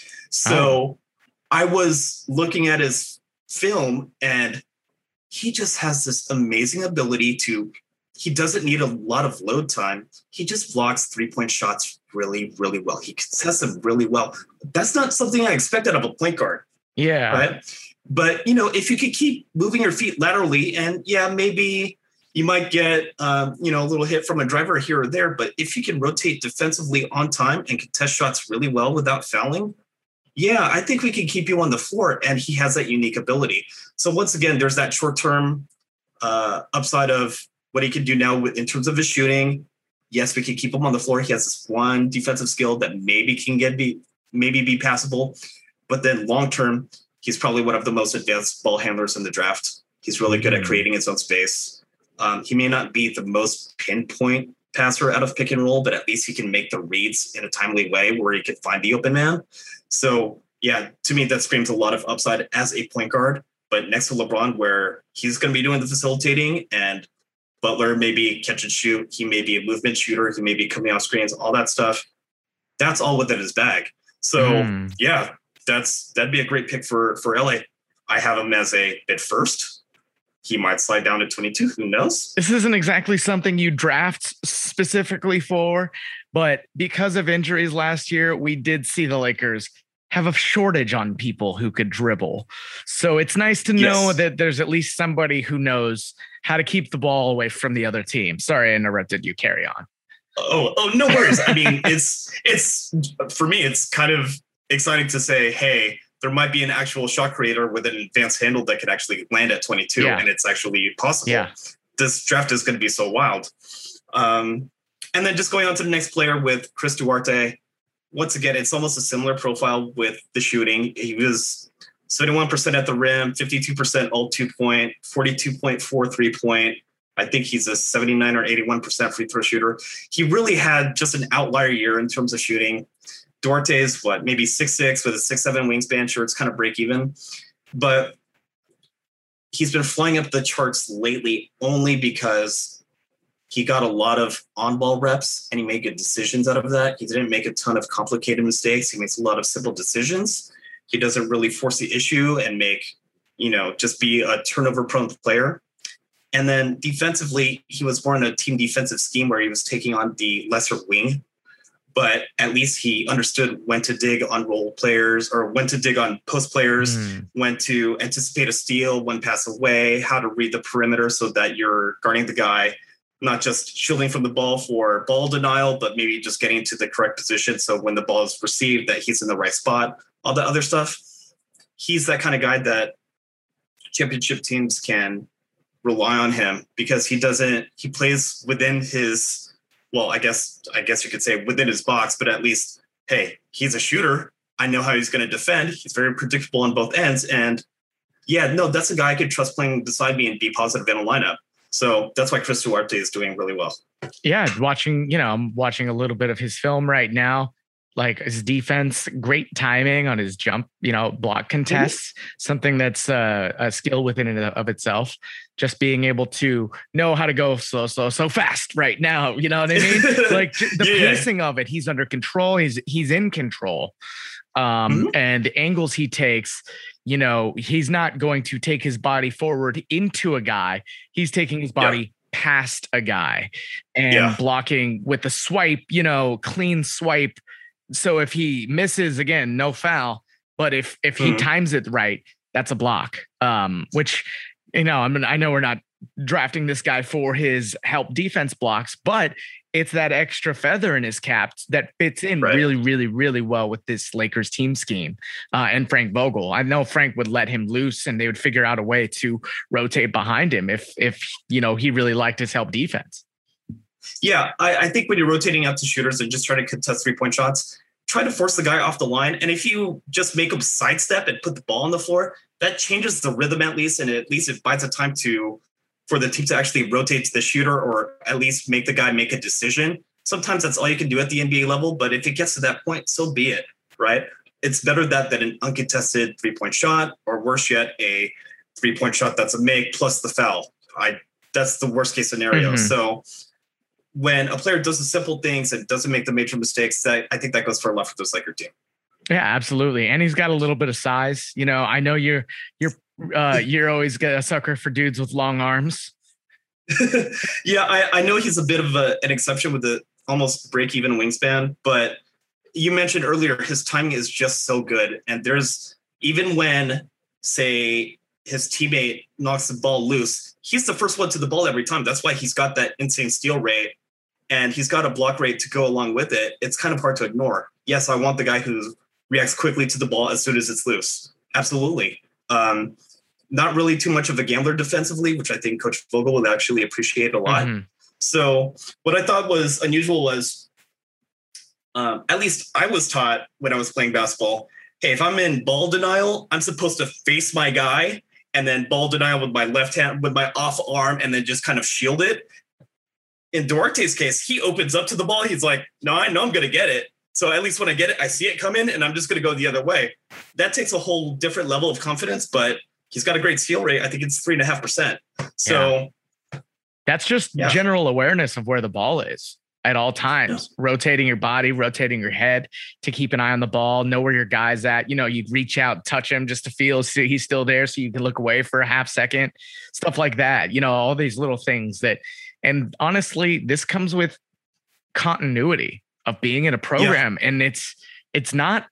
So oh. I was looking at his film, and he just has this amazing ability to, he doesn't need a lot of load time. He just blocks three-point shots really, really well. He contests them really well. That's not something I expect out of a point guard.
Yeah.
Right? But, you know, if you could keep moving your feet laterally, and yeah, maybe you might get, um, you know, a little hit from a driver here or there. But if you can rotate defensively on time and contest shots really well without fouling, yeah, I think we can keep you on the floor. And he has that unique ability. So once again, there's that short-term uh, upside of what he can do now with, in terms of his shooting. Yes, we can keep him on the floor. He has this one defensive skill that maybe can get be maybe be passable. But then long-term, he's probably one of the most advanced ball handlers in the draft. He's really good at creating his own space. Um, he may not be the most pinpoint passer out of pick and roll, but at least he can make the reads in a timely way where he can find the open man. So, yeah, to me, that screams a lot of upside as a point guard. But next to LeBron, where he's going to be doing the facilitating, and Butler may be catch and shoot, he may be a movement shooter, he may be coming off screens, all that stuff. That's all within his bag. So, mm. yeah, that's that'd be a great pick for, for L A. I have him as a bid first. He might slide down to twenty-two. Who knows?
This isn't exactly something you draft specifically for, but because of injuries last year, we did see the Lakers have a shortage on people who could dribble. So it's nice to know yes. that there's at least somebody who knows how to keep the ball away from the other team. Sorry, I interrupted you. Carry on.
Oh, oh, no worries. I mean, it's it's for me, it's kind of exciting to say, hey, there might be an actual shot creator with an advanced handle that could actually land at twenty-two, yeah. and it's actually possible.
Yeah.
This draft is going to be so wild. Um, and then just going on to the next player with Chris Duarte. Once again, it's almost a similar profile with the shooting. He was seventy-one percent at the rim, fifty-two percent all two-point, forty-two point four three-point. I think he's a seventy-nine or eighty-one percent free throw shooter. He really had just an outlier year in terms of shooting. Duarte is what, maybe six six with a six seven wingspan. Sure, it's kind of break even. But he's been flying up the charts lately only because he got a lot of on-ball reps and he made good decisions out of that. He didn't make a ton of complicated mistakes. He makes a lot of simple decisions. He doesn't really force the issue and make, you know, just be a turnover-prone player. And then defensively, he was more in a team defensive scheme where he was taking on the lesser wing. But at least he understood when to dig on role players or when to dig on post players, mm. when to anticipate a steal, when pass away, how to read the perimeter so that you're guarding the guy, not just shielding from the ball for ball denial, but maybe just getting into the correct position. So when the ball is received, that he's in the right spot, all that other stuff. He's that kind of guy that championship teams can rely on him because he doesn't, he plays within his, well, I guess I guess you could say within his box, but at least, hey, he's a shooter. I know how he's going to defend. He's very predictable on both ends. And yeah, no, that's a guy I could trust playing beside me and be positive in a lineup. So that's why Chris Duarte is doing really well.
Yeah, watching, you know, I'm watching a little bit of his film right now. Like his defense, great timing on his jump, you know, block contests, mm-hmm. something that's uh, a skill within and of itself. Just being able to know how to go slow, slow, so fast right now. You know what I mean? Like the yeah. pacing of it, he's under control. He's he's in control. Um, mm-hmm. And the angles he takes, you know, he's not going to take his body forward into a guy. He's taking his body yeah. past a guy and yeah. blocking with the swipe, you know, clean swipe. So if he misses, again, no foul. But if if he mm-hmm. times it right, that's a block. Um, which, you know, I mean, I know we're not drafting this guy for his help defense blocks, but it's that extra feather in his cap that fits in right. really, really, really well with this Lakers team scheme uh, and Frank Vogel. I know Frank would let him loose and they would figure out a way to rotate behind him if, if you know, he really liked his help defense.
Yeah, I, I think when you're rotating out to shooters and just try to contest three-point shots, try to force the guy off the line. And if you just make him sidestep and put the ball on the floor, that changes the rhythm at least, and at least it buys the time to for the team to actually rotate to the shooter or at least make the guy make a decision. Sometimes that's all you can do at the N B A level, but if it gets to that point, so be it, right? It's better that than an uncontested three-point shot, or worse yet, a three-point shot that's a make plus the foul. I that's the worst case scenario. Mm-hmm. So when a player does the simple things and doesn't make the major mistakes, that I think that goes for a lot for this Laker team.
Yeah, absolutely. And he's got a little bit of size. You know, I know you're you're uh, you're always a sucker for dudes with long arms.
yeah, I, I know he's a bit of a, an exception with the almost break-even wingspan, but you mentioned earlier his timing is just so good. And there's even when, say, his teammate knocks the ball loose, he's the first one to the ball every time. That's why he's got that insane steal rate, and he's got a block rate to go along with it. It's kind of hard to ignore. Yes, I want the guy who reacts quickly to the ball as soon as it's loose. Absolutely. Um, not really too much of a gambler defensively, which I think Coach Vogel would actually appreciate a lot. Mm-hmm. So what I thought was unusual was, um, at least I was taught when I was playing basketball, hey, if I'm in ball denial, I'm supposed to face my guy and then ball denial with my left hand, with my off arm, and then just kind of shield it. In Duarte's case, he opens up to the ball. He's like, no, I know I'm going to get it. So at least when I get it, I see it come in and I'm just going to go the other way. That takes a whole different level of confidence, but he's got a great steal rate. I think it's three and a half percent. So
yeah. that's just yeah. general awareness of where the ball is at all times, yeah. rotating your body, rotating your head to keep an eye on the ball, know where your guy's at. You know, you reach out, touch him just to feel see he's still there. So you can look away for a half second, stuff like that. You know, all these little things that, and honestly, this comes with continuity of being in a program. Yeah. And it's, it's not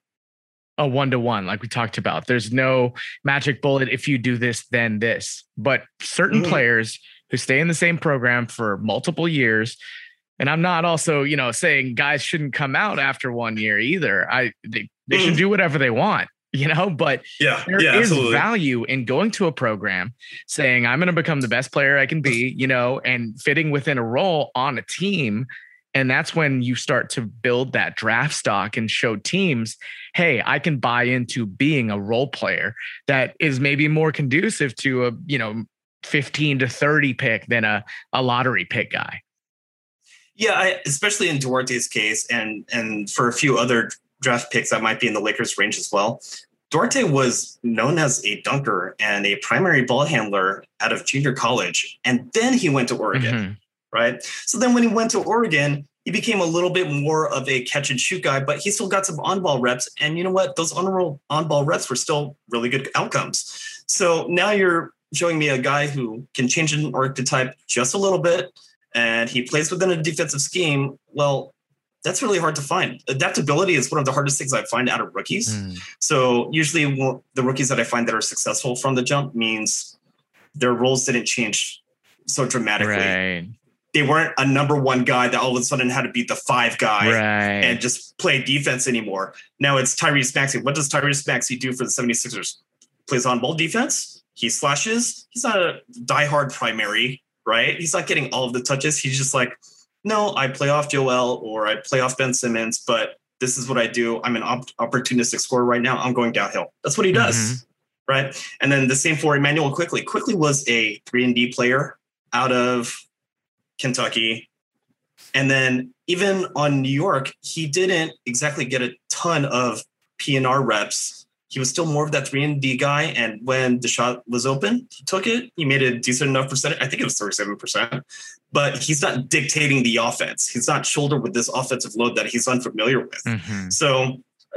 a one-to-one, like we talked about. There's no magic bullet. If you do this, then this, but certain mm-hmm. players who stay in the same program for multiple years. And I'm not also, you know, saying guys shouldn't come out after one year either. I, they, they mm. should do whatever they want, you know, but
yeah,
there
yeah,
is
absolutely.
value in going to a program saying, I'm going to become the best player I can be, you know, and fitting within a role on a team. And that's when you start to build that draft stock and show teams, hey, I can buy into being a role player that is maybe more conducive to a, you know, fifteen to thirty pick than a, a lottery pick guy.
Yeah, I, especially in Duarte's case, and and for a few other draft picks that might be in the Lakers' range as well. Duarte was known as a dunker and a primary ball handler out of junior college, and then he went to Oregon. Mm-hmm. Right. So then when he went to Oregon, he became a little bit more of a catch and shoot guy, but he still got some on ball reps. And you know what? Those on ball reps were still really good outcomes. So now you're showing me a guy who can change an archetype just a little bit, and he plays within a defensive scheme. Well, that's really hard to find. Adaptability is one of the hardest things I find out of rookies. Mm. So usually the rookies that I find that are successful from the jump means their roles didn't change so dramatically.
Right.
They weren't a number one guy that all of a sudden had to beat the five guy
right.
and just play defense anymore. Now it's Tyrese Maxey. What does Tyrese Maxey do for the seventy-sixers? Plays on ball defense. He slashes. He's not a diehard primary, right? He's not getting all of the touches. He's just like, no, I play off Joel or I play off Ben Simmons, but this is what I do. I'm an op- opportunistic scorer right now. I'm going downhill. That's what he does, mm-hmm. right? And then the same for Emmanuel Quickley. Quickley was a three and D player out of Kentucky. And then even on New York, he didn't exactly get a ton of P N R reps. He was still more of that three and D guy. And when the shot was open, he took it. He made a decent enough percentage. I think it was thirty-seven percent. But he's not dictating the offense. He's not shouldered with this offensive load that he's unfamiliar with. Mm-hmm. So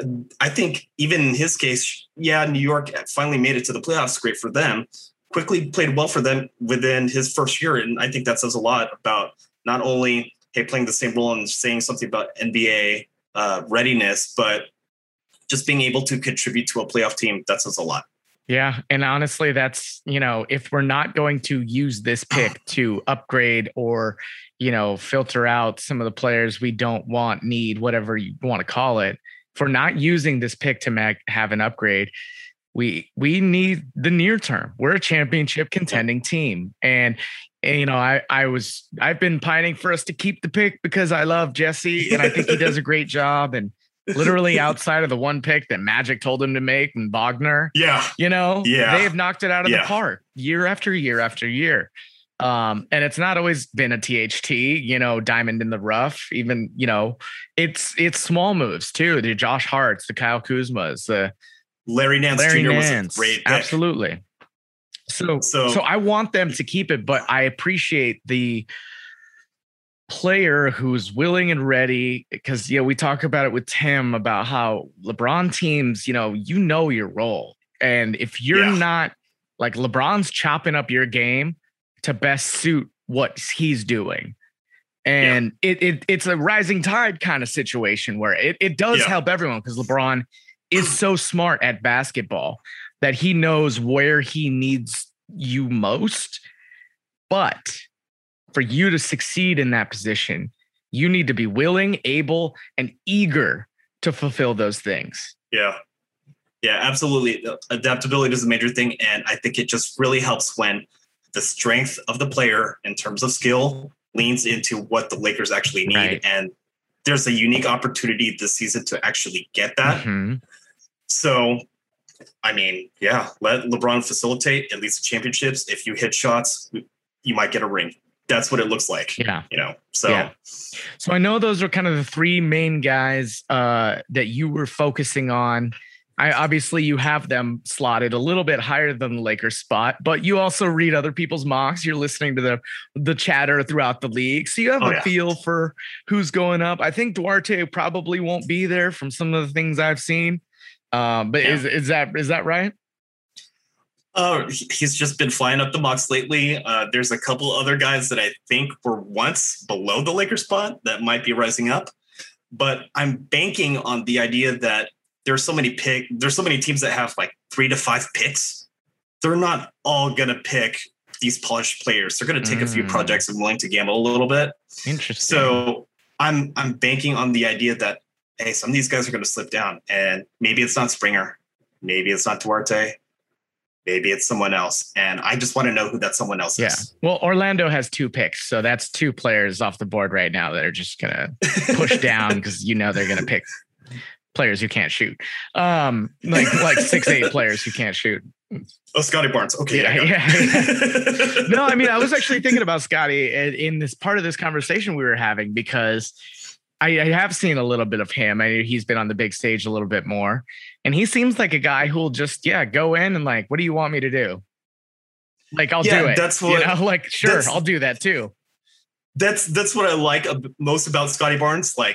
I think even in his case, yeah, New York finally made it to the playoffs. Great for them. Quickly played well for them within his first year. And I think that says a lot about not only, hey, playing the same role and saying something about N B A uh, readiness, but just being able to contribute to a playoff team. That says a lot.
Yeah. And honestly, that's, you know, if we're not going to use this pick to upgrade or, you know, filter out some of the players we don't want, need, whatever you want to call it, if we're not using this pick to make, have an upgrade, we we need the near term. We're a championship contending team. And, and you know, I, I was, I've been pining for us to keep the pick because I love Jesse and I think he does a great job. And literally outside of the one pick that Magic told him to make and Wagner,
yeah,
you know,
yeah.
they have knocked it out of yeah. the park year after year after year. Um, and it's not always been a T H T, you know, diamond in the rough, even, you know, it's, it's small moves too. The Josh Harts, the Kyle Kuzmas, the
Larry Nance
Larry
Junior
Nance,
was a great pick.
Absolutely. So, so, so I want them to keep it, but I appreciate the player who's willing and ready, because, you know, we talk about it with Tim about how LeBron teams, you know, you know your role. And if you're yeah. not like LeBron's chopping up your game to best suit what he's doing. And yeah. it, it it's a rising tide kind of situation where it, it does yeah. help everyone, because LeBron is so smart at basketball that he knows where he needs you most. But for you to succeed in that position, you need to be willing, able, and eager to fulfill those things.
Yeah. Yeah, absolutely. Adaptability is a major thing. And I think it just really helps when the strength of the player in terms of skill leans into what the Lakers actually need. Right. And there's a unique opportunity this season to actually get that. Mm-hmm. So, I mean, yeah, let LeBron facilitate at least the championships. If you hit shots, you might get a ring. That's what it looks like.
Yeah.
You know, so.
Yeah. So I know those are kind of the three main guys uh, that you were focusing on. I obviously you have them slotted a little bit higher than the Lakers spot, but you also read other people's mocks. You're listening to the, the chatter throughout the league. So you have oh, a yeah. feel for who's going up. I think Duarte probably won't be there from some of the things I've seen. Um, but yeah. is, is that, is that right?
Uh, he's just been flying up the mocks lately. Uh, there's a couple other guys that I think were once below the Lakers spot that might be rising up, but I'm banking on the idea that there's so many pick, there's so many teams that have like three to five picks. They're not all going to pick these polished players. They're going to take mm. a few projects and willing to gamble a little bit.
Interesting.
So I'm, I'm banking on the idea that, hey, some of these guys are going to slip down, and maybe it's not Springer. Maybe it's not Duarte. Maybe it's someone else. And I just want to know who that someone else
yeah.
is.
Well, Orlando has two picks. So that's two players off the board right now that are just going to push down because, you know, they're going to pick players who can't shoot. Um, like like six, eight players who can't shoot.
Oh, Scotty Barnes. Okay.
Yeah, yeah, yeah. No, I mean, I was actually thinking about Scotty in this part of this conversation we were having, because I, I have seen a little bit of him. I, he's been on the big stage a little bit more, and he seems like a guy who'll just, yeah, go in and like, what do you want me to do? Like, I'll
yeah,
do it.
That's what,
you know, like, sure, I'll do that too.
That's, that's what I like most about Scotty Barnes. Like,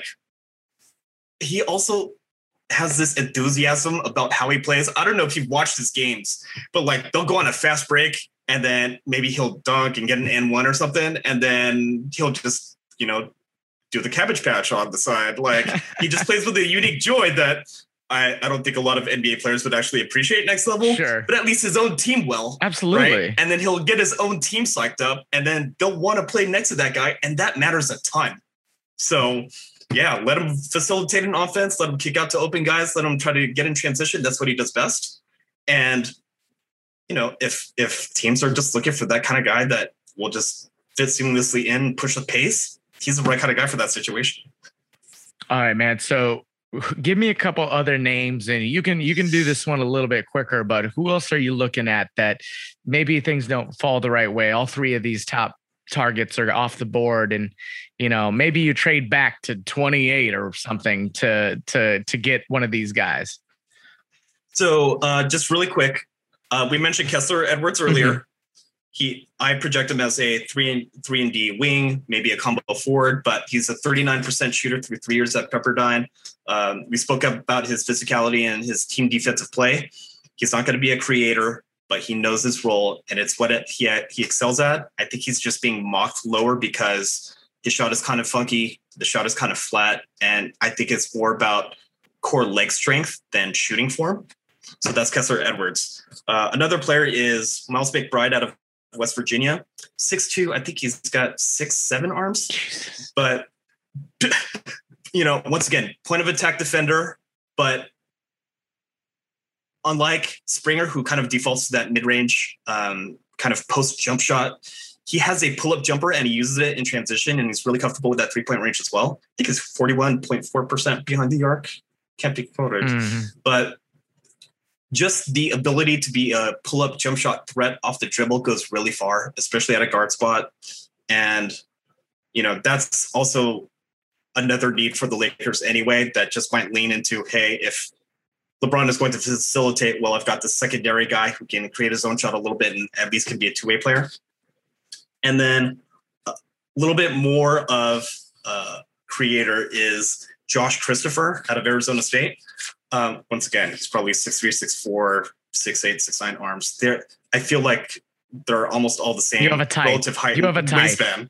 he also has this enthusiasm about how he plays. I don't know if you've watched his games, but like they'll go on a fast break and then maybe he'll dunk and get an N one or something. And then he'll just, you know, do the cabbage patch on the side. Like he just plays with a unique joy that I, I don't think a lot of N B A players would actually appreciate next level,
sure.
but at least his own team will.
Absolutely.
Right? And then he'll get his own team psyched up, and then they'll want to play next to that guy. And that matters a ton. So yeah, let him facilitate an offense, let him kick out to open guys, let him try to get in transition. That's what he does best. And, you know, if if teams are just looking for that kind of guy that will just fit seamlessly in, push the pace, he's the right kind of guy for that situation.
All right, man. So give me a couple other names, and you can you can do this one a little bit quicker, but who else are you looking at that maybe things don't fall the right way? All three of these top targets are off the board, and you know, maybe you trade back to twenty-eight or something to to to get one of these guys.
So uh, just really quick, uh, we mentioned Kessler Edwards earlier. Mm-hmm. He, I project him as a three and three and D wing, maybe a combo forward, but he's a thirty-nine percent shooter through three years at Pepperdine. Um, we spoke about his physicality and his team defensive play. He's not going to be a creator, but he knows his role, and it's what it, he he excels at. I think he's just being mocked lower because his shot is kind of funky. The shot is kind of flat, and I think it's more about core leg strength than shooting form. So that's Kessler Edwards. Uh, another player is Miles McBride out of West Virginia. six two, I think he's got six, seven arms. Jesus. But, you know, once again, point of attack defender. But unlike Springer, who kind of defaults to that mid-range um, kind of post jump shot, he has a pull-up jumper and he uses it in transition, and he's really comfortable with that three-point range as well. I think it's forty-one point four percent behind the arc. Can't be quoted. Mm-hmm. But just the ability to be a pull-up jump shot threat off the dribble goes really far, especially at a guard spot. And, you know, that's also another need for the Lakers anyway, that just might lean into, hey, if LeBron is going to facilitate, well, I've got the secondary guy who can create his own shot a little bit and at least can be a two-way player. And then a little bit more of a creator is Josh Christopher out of Arizona State. Um, once again, it's probably six three, six four, six eight, six nine arms. They're, I feel like they're almost all the same.
You have a type.
Relative height.
You have a type.
Wingspan.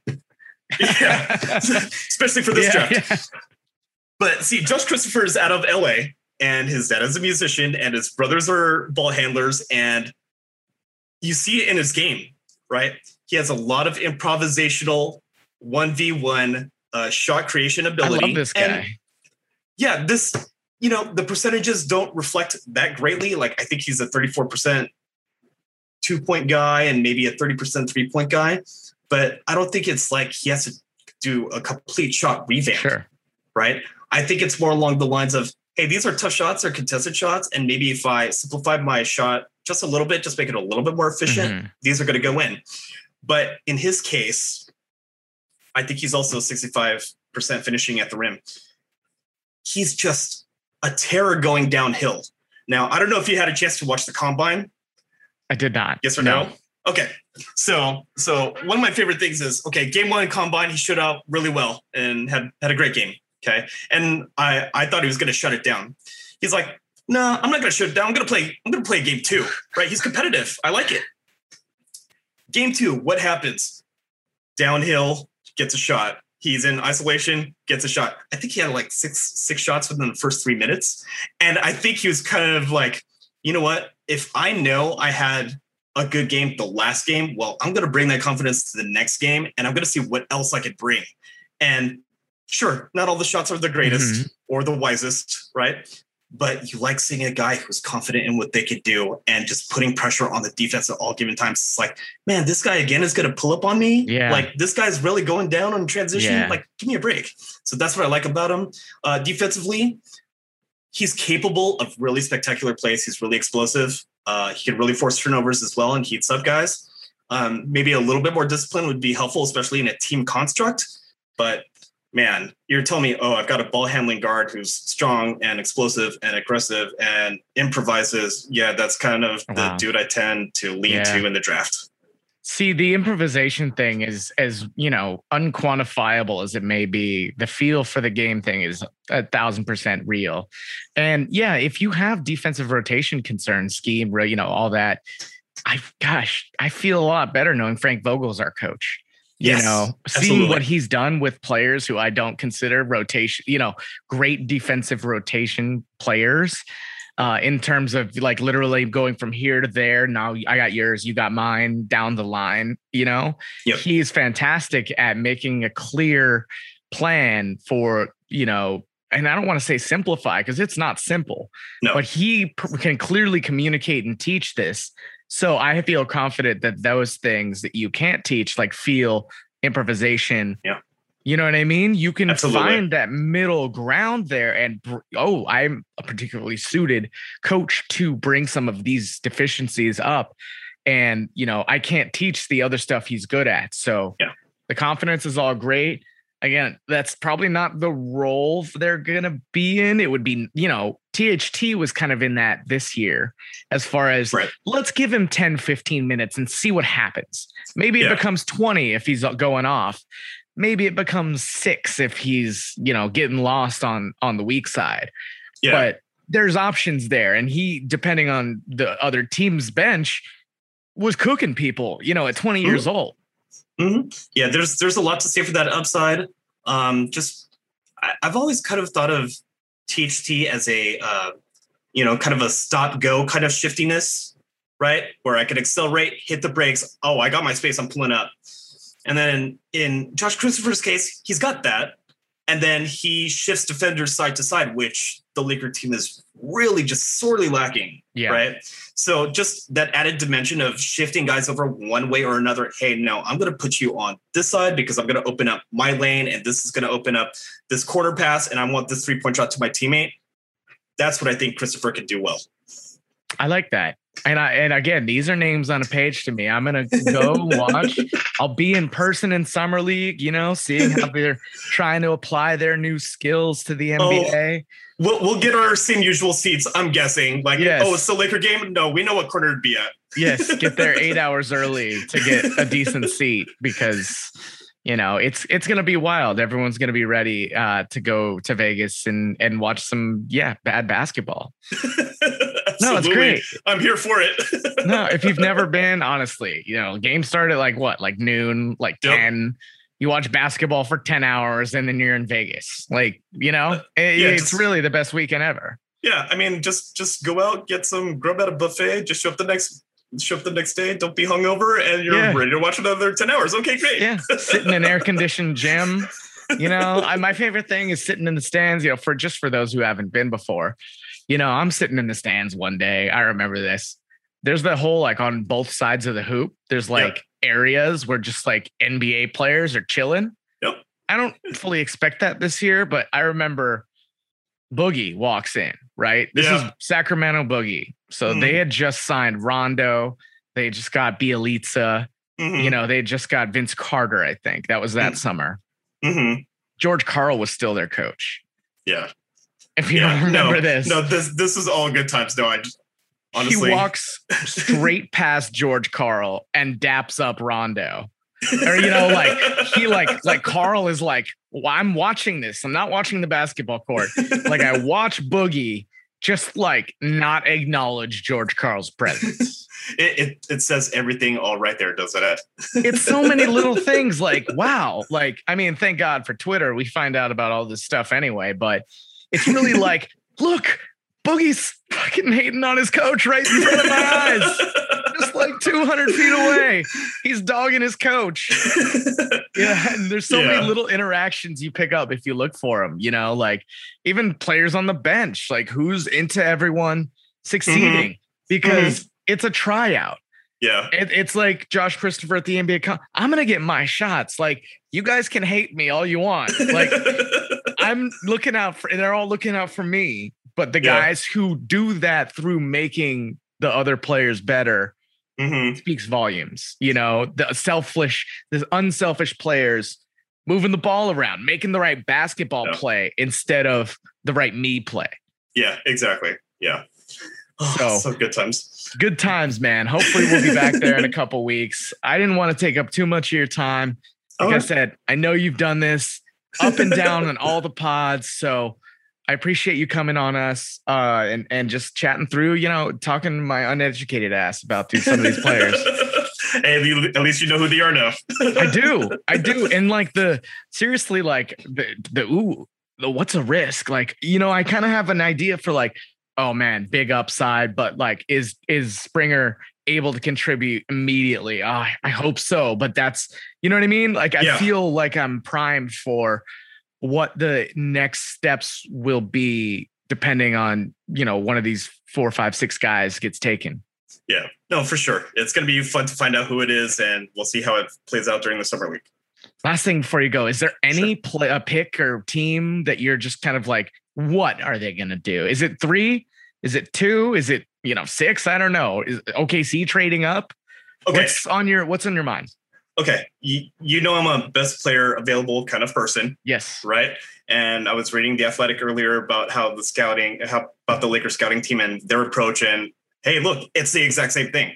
Yeah, especially for this
yeah,
draft. Yeah. But see, Josh Christopher is out of L A, and his dad is a musician, and his brothers are ball handlers, and you see it in his game, right? He has a lot of improvisational one v one uh, shot creation ability.
I love this guy.
And yeah, this, you know, the percentages don't reflect that greatly. Like, I think he's a thirty-four percent two-point guy and maybe a thirty percent three-point guy. But I don't think it's like he has to do a complete shot revamp,
sure.
right? I think it's more along the lines of, hey, these are tough shots or contested shots, and maybe if I simplify my shot just a little bit, just make it a little bit more efficient, mm-hmm. these are going to go in. But in his case, I think he's also sixty-five percent finishing at the rim. He's just a terror going downhill. Now, I don't know if you had a chance to watch the Combine.
I did not.
Yes or no? no? Okay. So so one of my favorite things is, okay, game one Combine, he showed out really well and had, had a great game. Okay. And I, I thought he was going to shut it down. He's like, no, I'm not going to shut it down. I'm going to play, I'm going to play game two, right? He's competitive. I like it. Game two, what happens? Downhill, gets a shot. He's in isolation, gets a shot. I think he had like six, six shots within the first three minutes. And I think he was kind of like, you know what? If I know I had a good game the last game, well, I'm going to bring that confidence to the next game, and I'm going to see what else I could bring. And sure, not all the shots are the greatest mm-hmm. or the wisest, right? But you like seeing a guy who's confident in what they could do and just putting pressure on the defense at all given times. It's like, man, this guy again is going to pull up on me.
Yeah.
Like, this guy's really going down on transition. Yeah. Like, give me a break. So that's what I like about him. Uh, defensively, he's capable of really spectacular plays. He's really explosive. Uh, he can really force turnovers as well and heats up guys. Um, maybe a little bit more discipline would be helpful, especially in a team construct. But man, you're telling me, oh, I've got a ball handling guard who's strong and explosive and aggressive and improvises. Yeah, that's kind of the wow. dude I tend to lean yeah. to in the draft.
See, the improvisation thing is, as you know, unquantifiable as it may be, the feel for the game thing is a thousand percent real. And yeah, if you have defensive rotation concerns, scheme, you know, all that, I, gosh, I feel a lot better knowing Frank Vogel's our coach. You yes, know, seeing absolutely. What he's done with players who I don't consider rotation, you know, great defensive rotation players uh, in terms of like literally going from here to there. Now I got yours, you got mine down the line, you know, yep. He's fantastic at making a clear plan for, you know, and I don't want to say simplify because it's not simple, no. but he pr- can clearly communicate and teach this. So I feel confident that those things that you can't teach, like feel, improvisation,
yeah.
you know what I mean? You can
Absolutely.
Find that middle ground there. And, oh, I'm a particularly suited coach to bring some of these deficiencies up. And, you know, I can't teach the other stuff he's good at. So
yeah.
the confidence is all great. Again, that's probably not the role they're going to be in. It would be, you know, T H T was kind of in that this year as far as
right.
let's give him ten, fifteen minutes and see what happens. Maybe
yeah.
it becomes twenty if he's going off. Maybe it becomes six if he's, you know, getting lost on, on the weak side.
Yeah.
But there's options there. And he, depending on the other team's bench, was cooking people, you know, at twenty mm-hmm. years old.
Mm-hmm. Yeah, there's there's a lot to say for that upside. Um, just I, I've always kind of thought of T H T as a uh, you know, kind of a stop go kind of shiftiness, right? Where I can accelerate, hit the brakes. Oh, I got my space. I'm pulling up. And then in Josh Christopher's case, he's got that. And then he shifts defenders side to side, which the Laker team is really just sorely lacking.
Yeah.
Right. So just that added dimension of shifting guys over one way or another. Hey, no, I'm going to put you on this side because I'm going to open up my lane and this is going to open up this corner pass and I want this three point shot to my teammate. That's what I think Christopher can do well.
I like that. And I and again, these are names on a page to me. I'm gonna go watch. I'll be in person in summer league, you know, seeing how they're trying to apply their new skills to the N B A.
Oh, we'll we'll get our same usual seats. I'm guessing. Like,
yes.
Oh, it's the Laker game. No, we know what corner to be at.
Yes, get there eight hours early to get a decent seat because you know it's it's gonna be wild. Everyone's gonna be ready uh, to go to Vegas and and watch some yeah bad basketball. No, it's great.
I'm here for it.
No, if you've never been, honestly, you know, games start at like what, like noon, like
Yep.
ten. You watch basketball for ten hours and then you're in Vegas. Like, you know, it-
yeah,
it's
just-
really the best weekend ever.
Yeah, I mean, just just go out, get some grub at a buffet. Just show up the next show up the next day. Don't be hungover, and you're
Yeah.
ready to watch another ten hours. Okay, great.
Yeah, sit in an air conditioned gym. You know, I, my favorite thing is sitting in the stands. You know, for just for those who haven't been before. You know, I'm sitting in the stands one day. I remember this. There's the whole like on both sides of the hoop. There's like
Yep.
areas where just like N B A players are chilling.
Yep.
I don't fully expect that this year, but I remember Boogie walks in, right? This
Yeah.
is Sacramento Boogie. So
Mhm.
they had just signed Rondo. They just got Bielitsa.
Mhm.
You know, they just got Vince Carter, I think. That was that
Mhm.
summer.
Mhm.
George Karl was still their coach.
Yeah.
If you
yeah.
don't remember
no,
this.
No, this this is all good times. No, I just honestly
He walks straight past George Karl and daps up Rondo. Or, you know, like he like like Carl is like, well, I'm watching this. I'm not watching the basketball court. Like I watch Boogie just like not acknowledge George Karl's presence.
it, it it says everything all right there, doesn't it?
It's so many little things like, wow. Like, I mean, thank God for Twitter. We find out about all this stuff anyway, but it's really like, look, Boogie's fucking hating on his coach right in front of my eyes. Just like two hundred feet away. He's dogging his coach. Yeah. And there's so
Yeah.
many little interactions you pick up if you look for them, you know, like even players on the bench, like who's into everyone succeeding because it's a tryout.
Yeah.
It, it's like Josh Christopher at the N B A. Con- I'm going to get my shots. Like you guys can hate me all you want. Like I'm looking out for, they're all looking out for me, but the
Yeah.
guys who do that through making the other players better
hmm
speaks volumes. You know, the selfish, the unselfish players moving the ball around, making the right basketball
Yeah.
play instead of the right me play.
Yeah, exactly. Yeah.
So-
so good times.
Good times, man. Hopefully we'll be back there in a couple weeks. I didn't want to take up too much of your time. Like I
Okay.
said, I know you've done this up and down on all the pods. So I appreciate you coming on us uh, and, and just chatting through, you know, talking my uneducated ass about these, some of these players.
Hey, you- at least you know who they are now.
I do. I do. And like the, seriously, like the, the, ooh, the, what's a risk? Like, you know, I kind of have an idea for like, oh man, big upside, but like, is, is Springer able to contribute immediately? Oh, I hope so. But that's, you know what I mean? Like, I
Yeah.
feel like I'm primed for what the next steps will be, depending on, you know, one of these four, five, six guys gets taken.
Yeah, no, for sure. It's going to be fun to find out who it is, and we'll see how it plays out during the summer league.
Last thing before you go, is there any play, a pick or team that you're just kind of like, what are they going to do? Is it three? Is it two? Is it, you know, six? I don't know. Is O K C trading up?
Okay.
What's on your, what's on your mind?
Okay. You, you know, I'm a best player available kind of person,
Yes.
right? And I was reading The Athletic earlier about how the scouting, how about the Lakers scouting team and their approach. And hey, look, it's the exact same thing.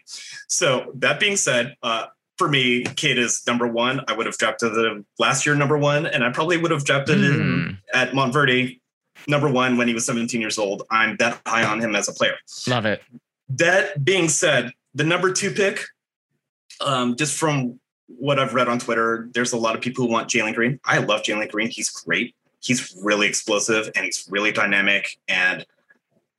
So that being said, uh, for me, Cade is number one. I would have drafted the last year number one, and I probably would have drafted
Hmm.
him at Montverde number one when he was seventeen years old. I'm that high on him as a player.
Love it.
That being said, the number two pick, um, just from what I've read on Twitter, there's a lot of people who want Jalen Green. I love Jalen Green. He's great. He's really explosive and he's really dynamic. And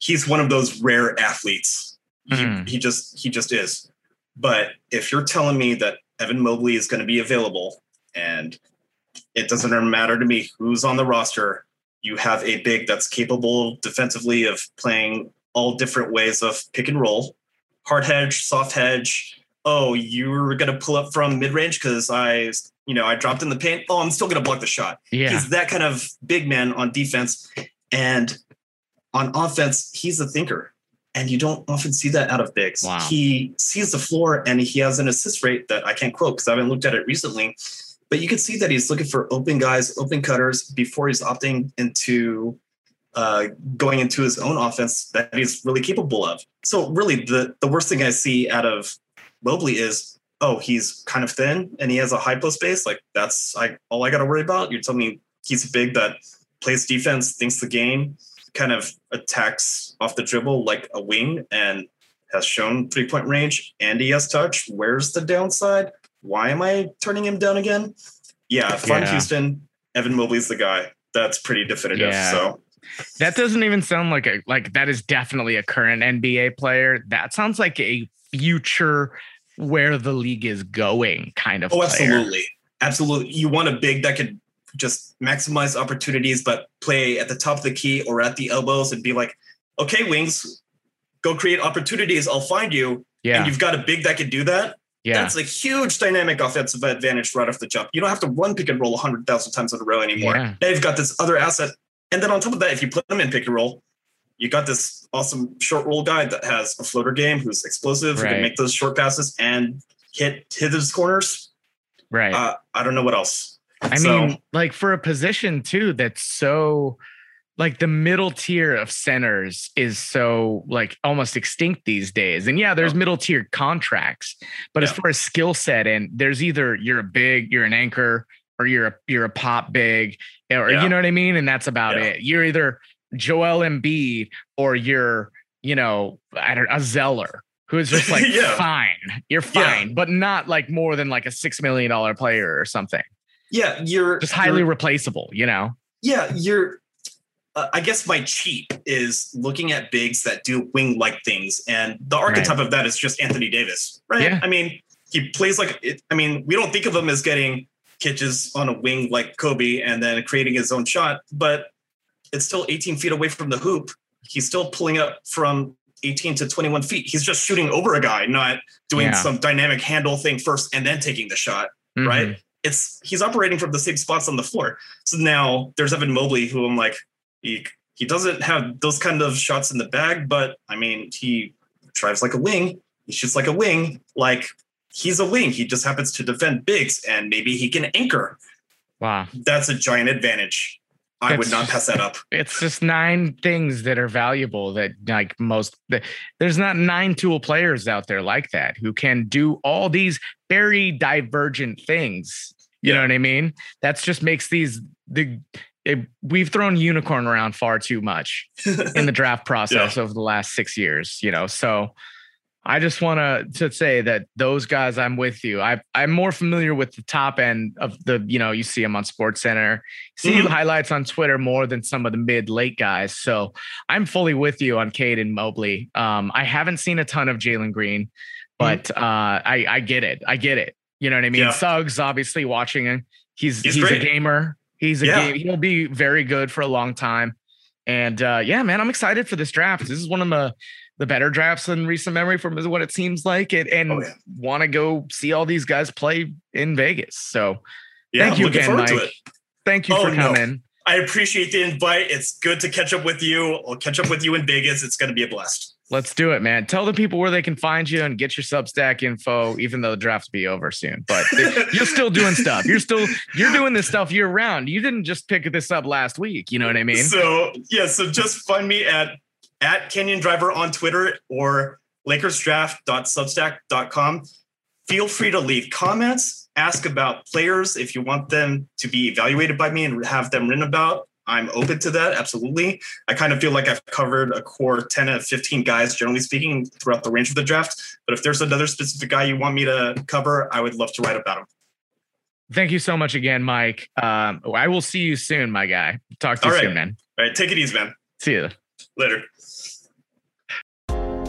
he's one of those rare athletes.
Mm.
He, he just he just is. But if you're telling me that Evan Mobley is going to be available, and it doesn't matter to me who's on the roster, you have a big that's capable defensively of playing all different ways of pick and roll, hard hedge, soft hedge. Oh, you were going to pull up from mid range because I, you know, I dropped in the paint. Oh, I'm still going to block the shot.
Yeah.
He's that kind of big man on defense. And on offense, he's a thinker. And you don't often see that out of bigs.
Wow.
He sees the floor and he has an assist rate that I can't quote because I haven't looked at it recently. But you can see that he's looking for open guys, open cutters before he's opting into uh, going into his own offense that he's really capable of. So really the, the worst thing I see out of Mobley is, oh, he's kind of thin and he has a high post base. Like that's I, all I got to worry about. You're telling me he's big that plays defense, thinks the game, kind of attacks off the dribble like a wing and has shown three-point range and he has touch. Where's the downside? Why am I turning him down again? Yeah, if I'm
Yeah.
Houston, Evan Mobley's the guy. That's pretty definitive.
Yeah.
So
That doesn't even sound like a like that is definitely a current N B A player. That sounds like a future where the league is going kind of
oh,
player.
absolutely. Absolutely. You want a big that could just maximize opportunities, but play at the top of the key or at the elbows and be like, okay, wings, go create opportunities. I'll find you.
Yeah.
And you've got a big that could do that.
Yeah.
That's a huge dynamic offensive advantage right off the jump. You don't have to run pick and roll one hundred thousand times in a row anymore.
Yeah.
Now you've got this other asset. And then on top of that, if you put them in pick and roll, you got this awesome short roll guy that has a floater game who's explosive, who
Right.
can make those short passes and hit, hit his corners.
Right.
Uh, I don't know what else.
I
So-
mean, like for a position too that's so like the middle tier of centers is so like almost extinct these days. And yeah, there's
Oh.
middle tier contracts, but as
Yeah.
far as skill set, and there's either you're a big, you're an anchor, or you're a you're a pop big, or
Yeah.
you know what I mean? And that's about
Yeah.
it. You're either Joel Embiid or you're, you know, I don't a Zeller. Who's just like
Yeah.
fine, you're
Yeah.
fine, but not like more than like a six million dollar player or something.
Yeah, you're
Just highly
you're-
replaceable, you know?
Yeah, you're. Uh, I guess my cheat is looking at bigs that do wing-like things, and the archetype of that is just Anthony Davis, right?
Yeah.
I mean, he plays like. It, I mean, we don't think of him as getting catches on a wing like Kobe and then creating his own shot, but it's still eighteen feet away from the hoop. He's still pulling up from eighteen to twenty-one feet. He's just shooting over a guy, not doing
Yeah.
some dynamic handle thing first and then taking the shot,
Mhm.
right? It's he's operating from the same spots on the floor. So now there's Evan Mobley, who I'm like, he he doesn't have those kind of shots in the bag, but I mean, he drives like a wing. He shoots like a wing. Like he's a wing. He just happens to defend bigs, and maybe he can anchor.
Wow.
That's a giant advantage. I would
That's
not
just-
pass that up.
It's just nine things that are valuable that like most that there's not nine tool players out there like that who can do all these very divergent things. You
Yeah.
know what I mean? That's just makes these the it, we've thrown unicorn around far too much in the draft process over the last six years, you know. So I just want to to say that those guys, I'm with you. I I'm more familiar with the top end of the, you know, you see them on SportsCenter, see
Mhm.
highlights on Twitter more than some of the mid late guys. So I'm fully with you on Cade and Mobley. Um, I haven't seen a ton of Jalen Green, but uh, I I get it. I get it. You know what I mean?
Yeah.
Suggs, obviously watching him. He's
He's
he's, a
great.
gamer. He's a
Yeah.
game. He'll be very good for a long time. And uh, yeah, man, I'm excited for this draft. This is one of the the better drafts in recent memory from what it seems like, it, and
Oh, yeah.
want to go see all these guys play in Vegas. So
Yeah,
thank
I'm
you
looking
again,
forward
Mike.
to it.
Thank you
Oh,
for
no.
coming.
I appreciate the invite. It's good to catch up with you. I'll catch up with you in Vegas. It's going to be a blast.
Let's do it, man. Tell the people where they can find you and get your Substack info, even though the draft will be over soon. But you're still doing stuff. You're still you're doing this stuff year round. You didn't just pick this up last week. You know what I mean?
So yeah, so just find me at at Canyon Driver on Twitter or lakers draft dot substack dot com. Feel free to leave comments, ask about players if you want them to be evaluated by me and have them written about. I'm open to that, absolutely. I kind of feel like I've covered a core ten to fifteen guys, generally speaking, throughout the range of the draft. But if there's another specific guy you want me to cover, I would love to write about him.
Thank you so much again, Mike. Um, I will see you soon, my guy. Talk to you
All right.
soon, man.
All right, take it easy, man.
See you.
Later.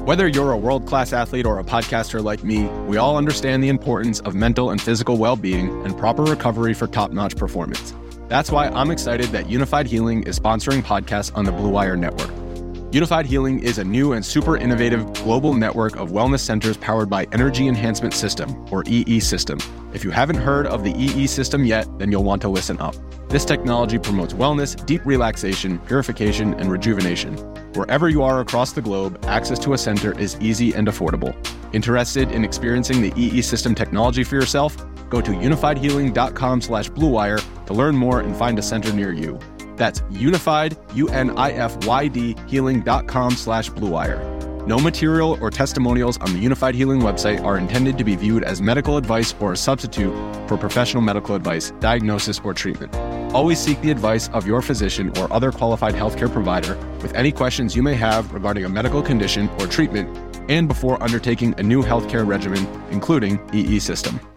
Whether you're a world-class athlete or a podcaster like me, we all understand the importance of mental and physical well-being and proper recovery for top-notch performance. That's why I'm excited that Unified Healing is sponsoring podcasts on the Blue Wire Network. Unified Healing is a new and super innovative global network of wellness centers powered by Energy Enhancement System, or E E System. If you haven't heard of the E E System yet, then you'll want to listen up. This technology promotes wellness, deep relaxation, purification, and rejuvenation. Wherever you are across the globe, access to a center is easy and affordable. Interested in experiencing the E E System technology for yourself? Go to unified-healing.com slash bluewire to learn more and find a center near you. That's unified, U N I F Y D, healing.com slash bluewire. No material or testimonials on the Unified Healing website are intended to be viewed as medical advice or a substitute for professional medical advice, diagnosis, or treatment. Always seek the advice of your physician or other qualified healthcare provider with any questions you may have regarding a medical condition or treatment and before undertaking a new healthcare regimen, including E E System.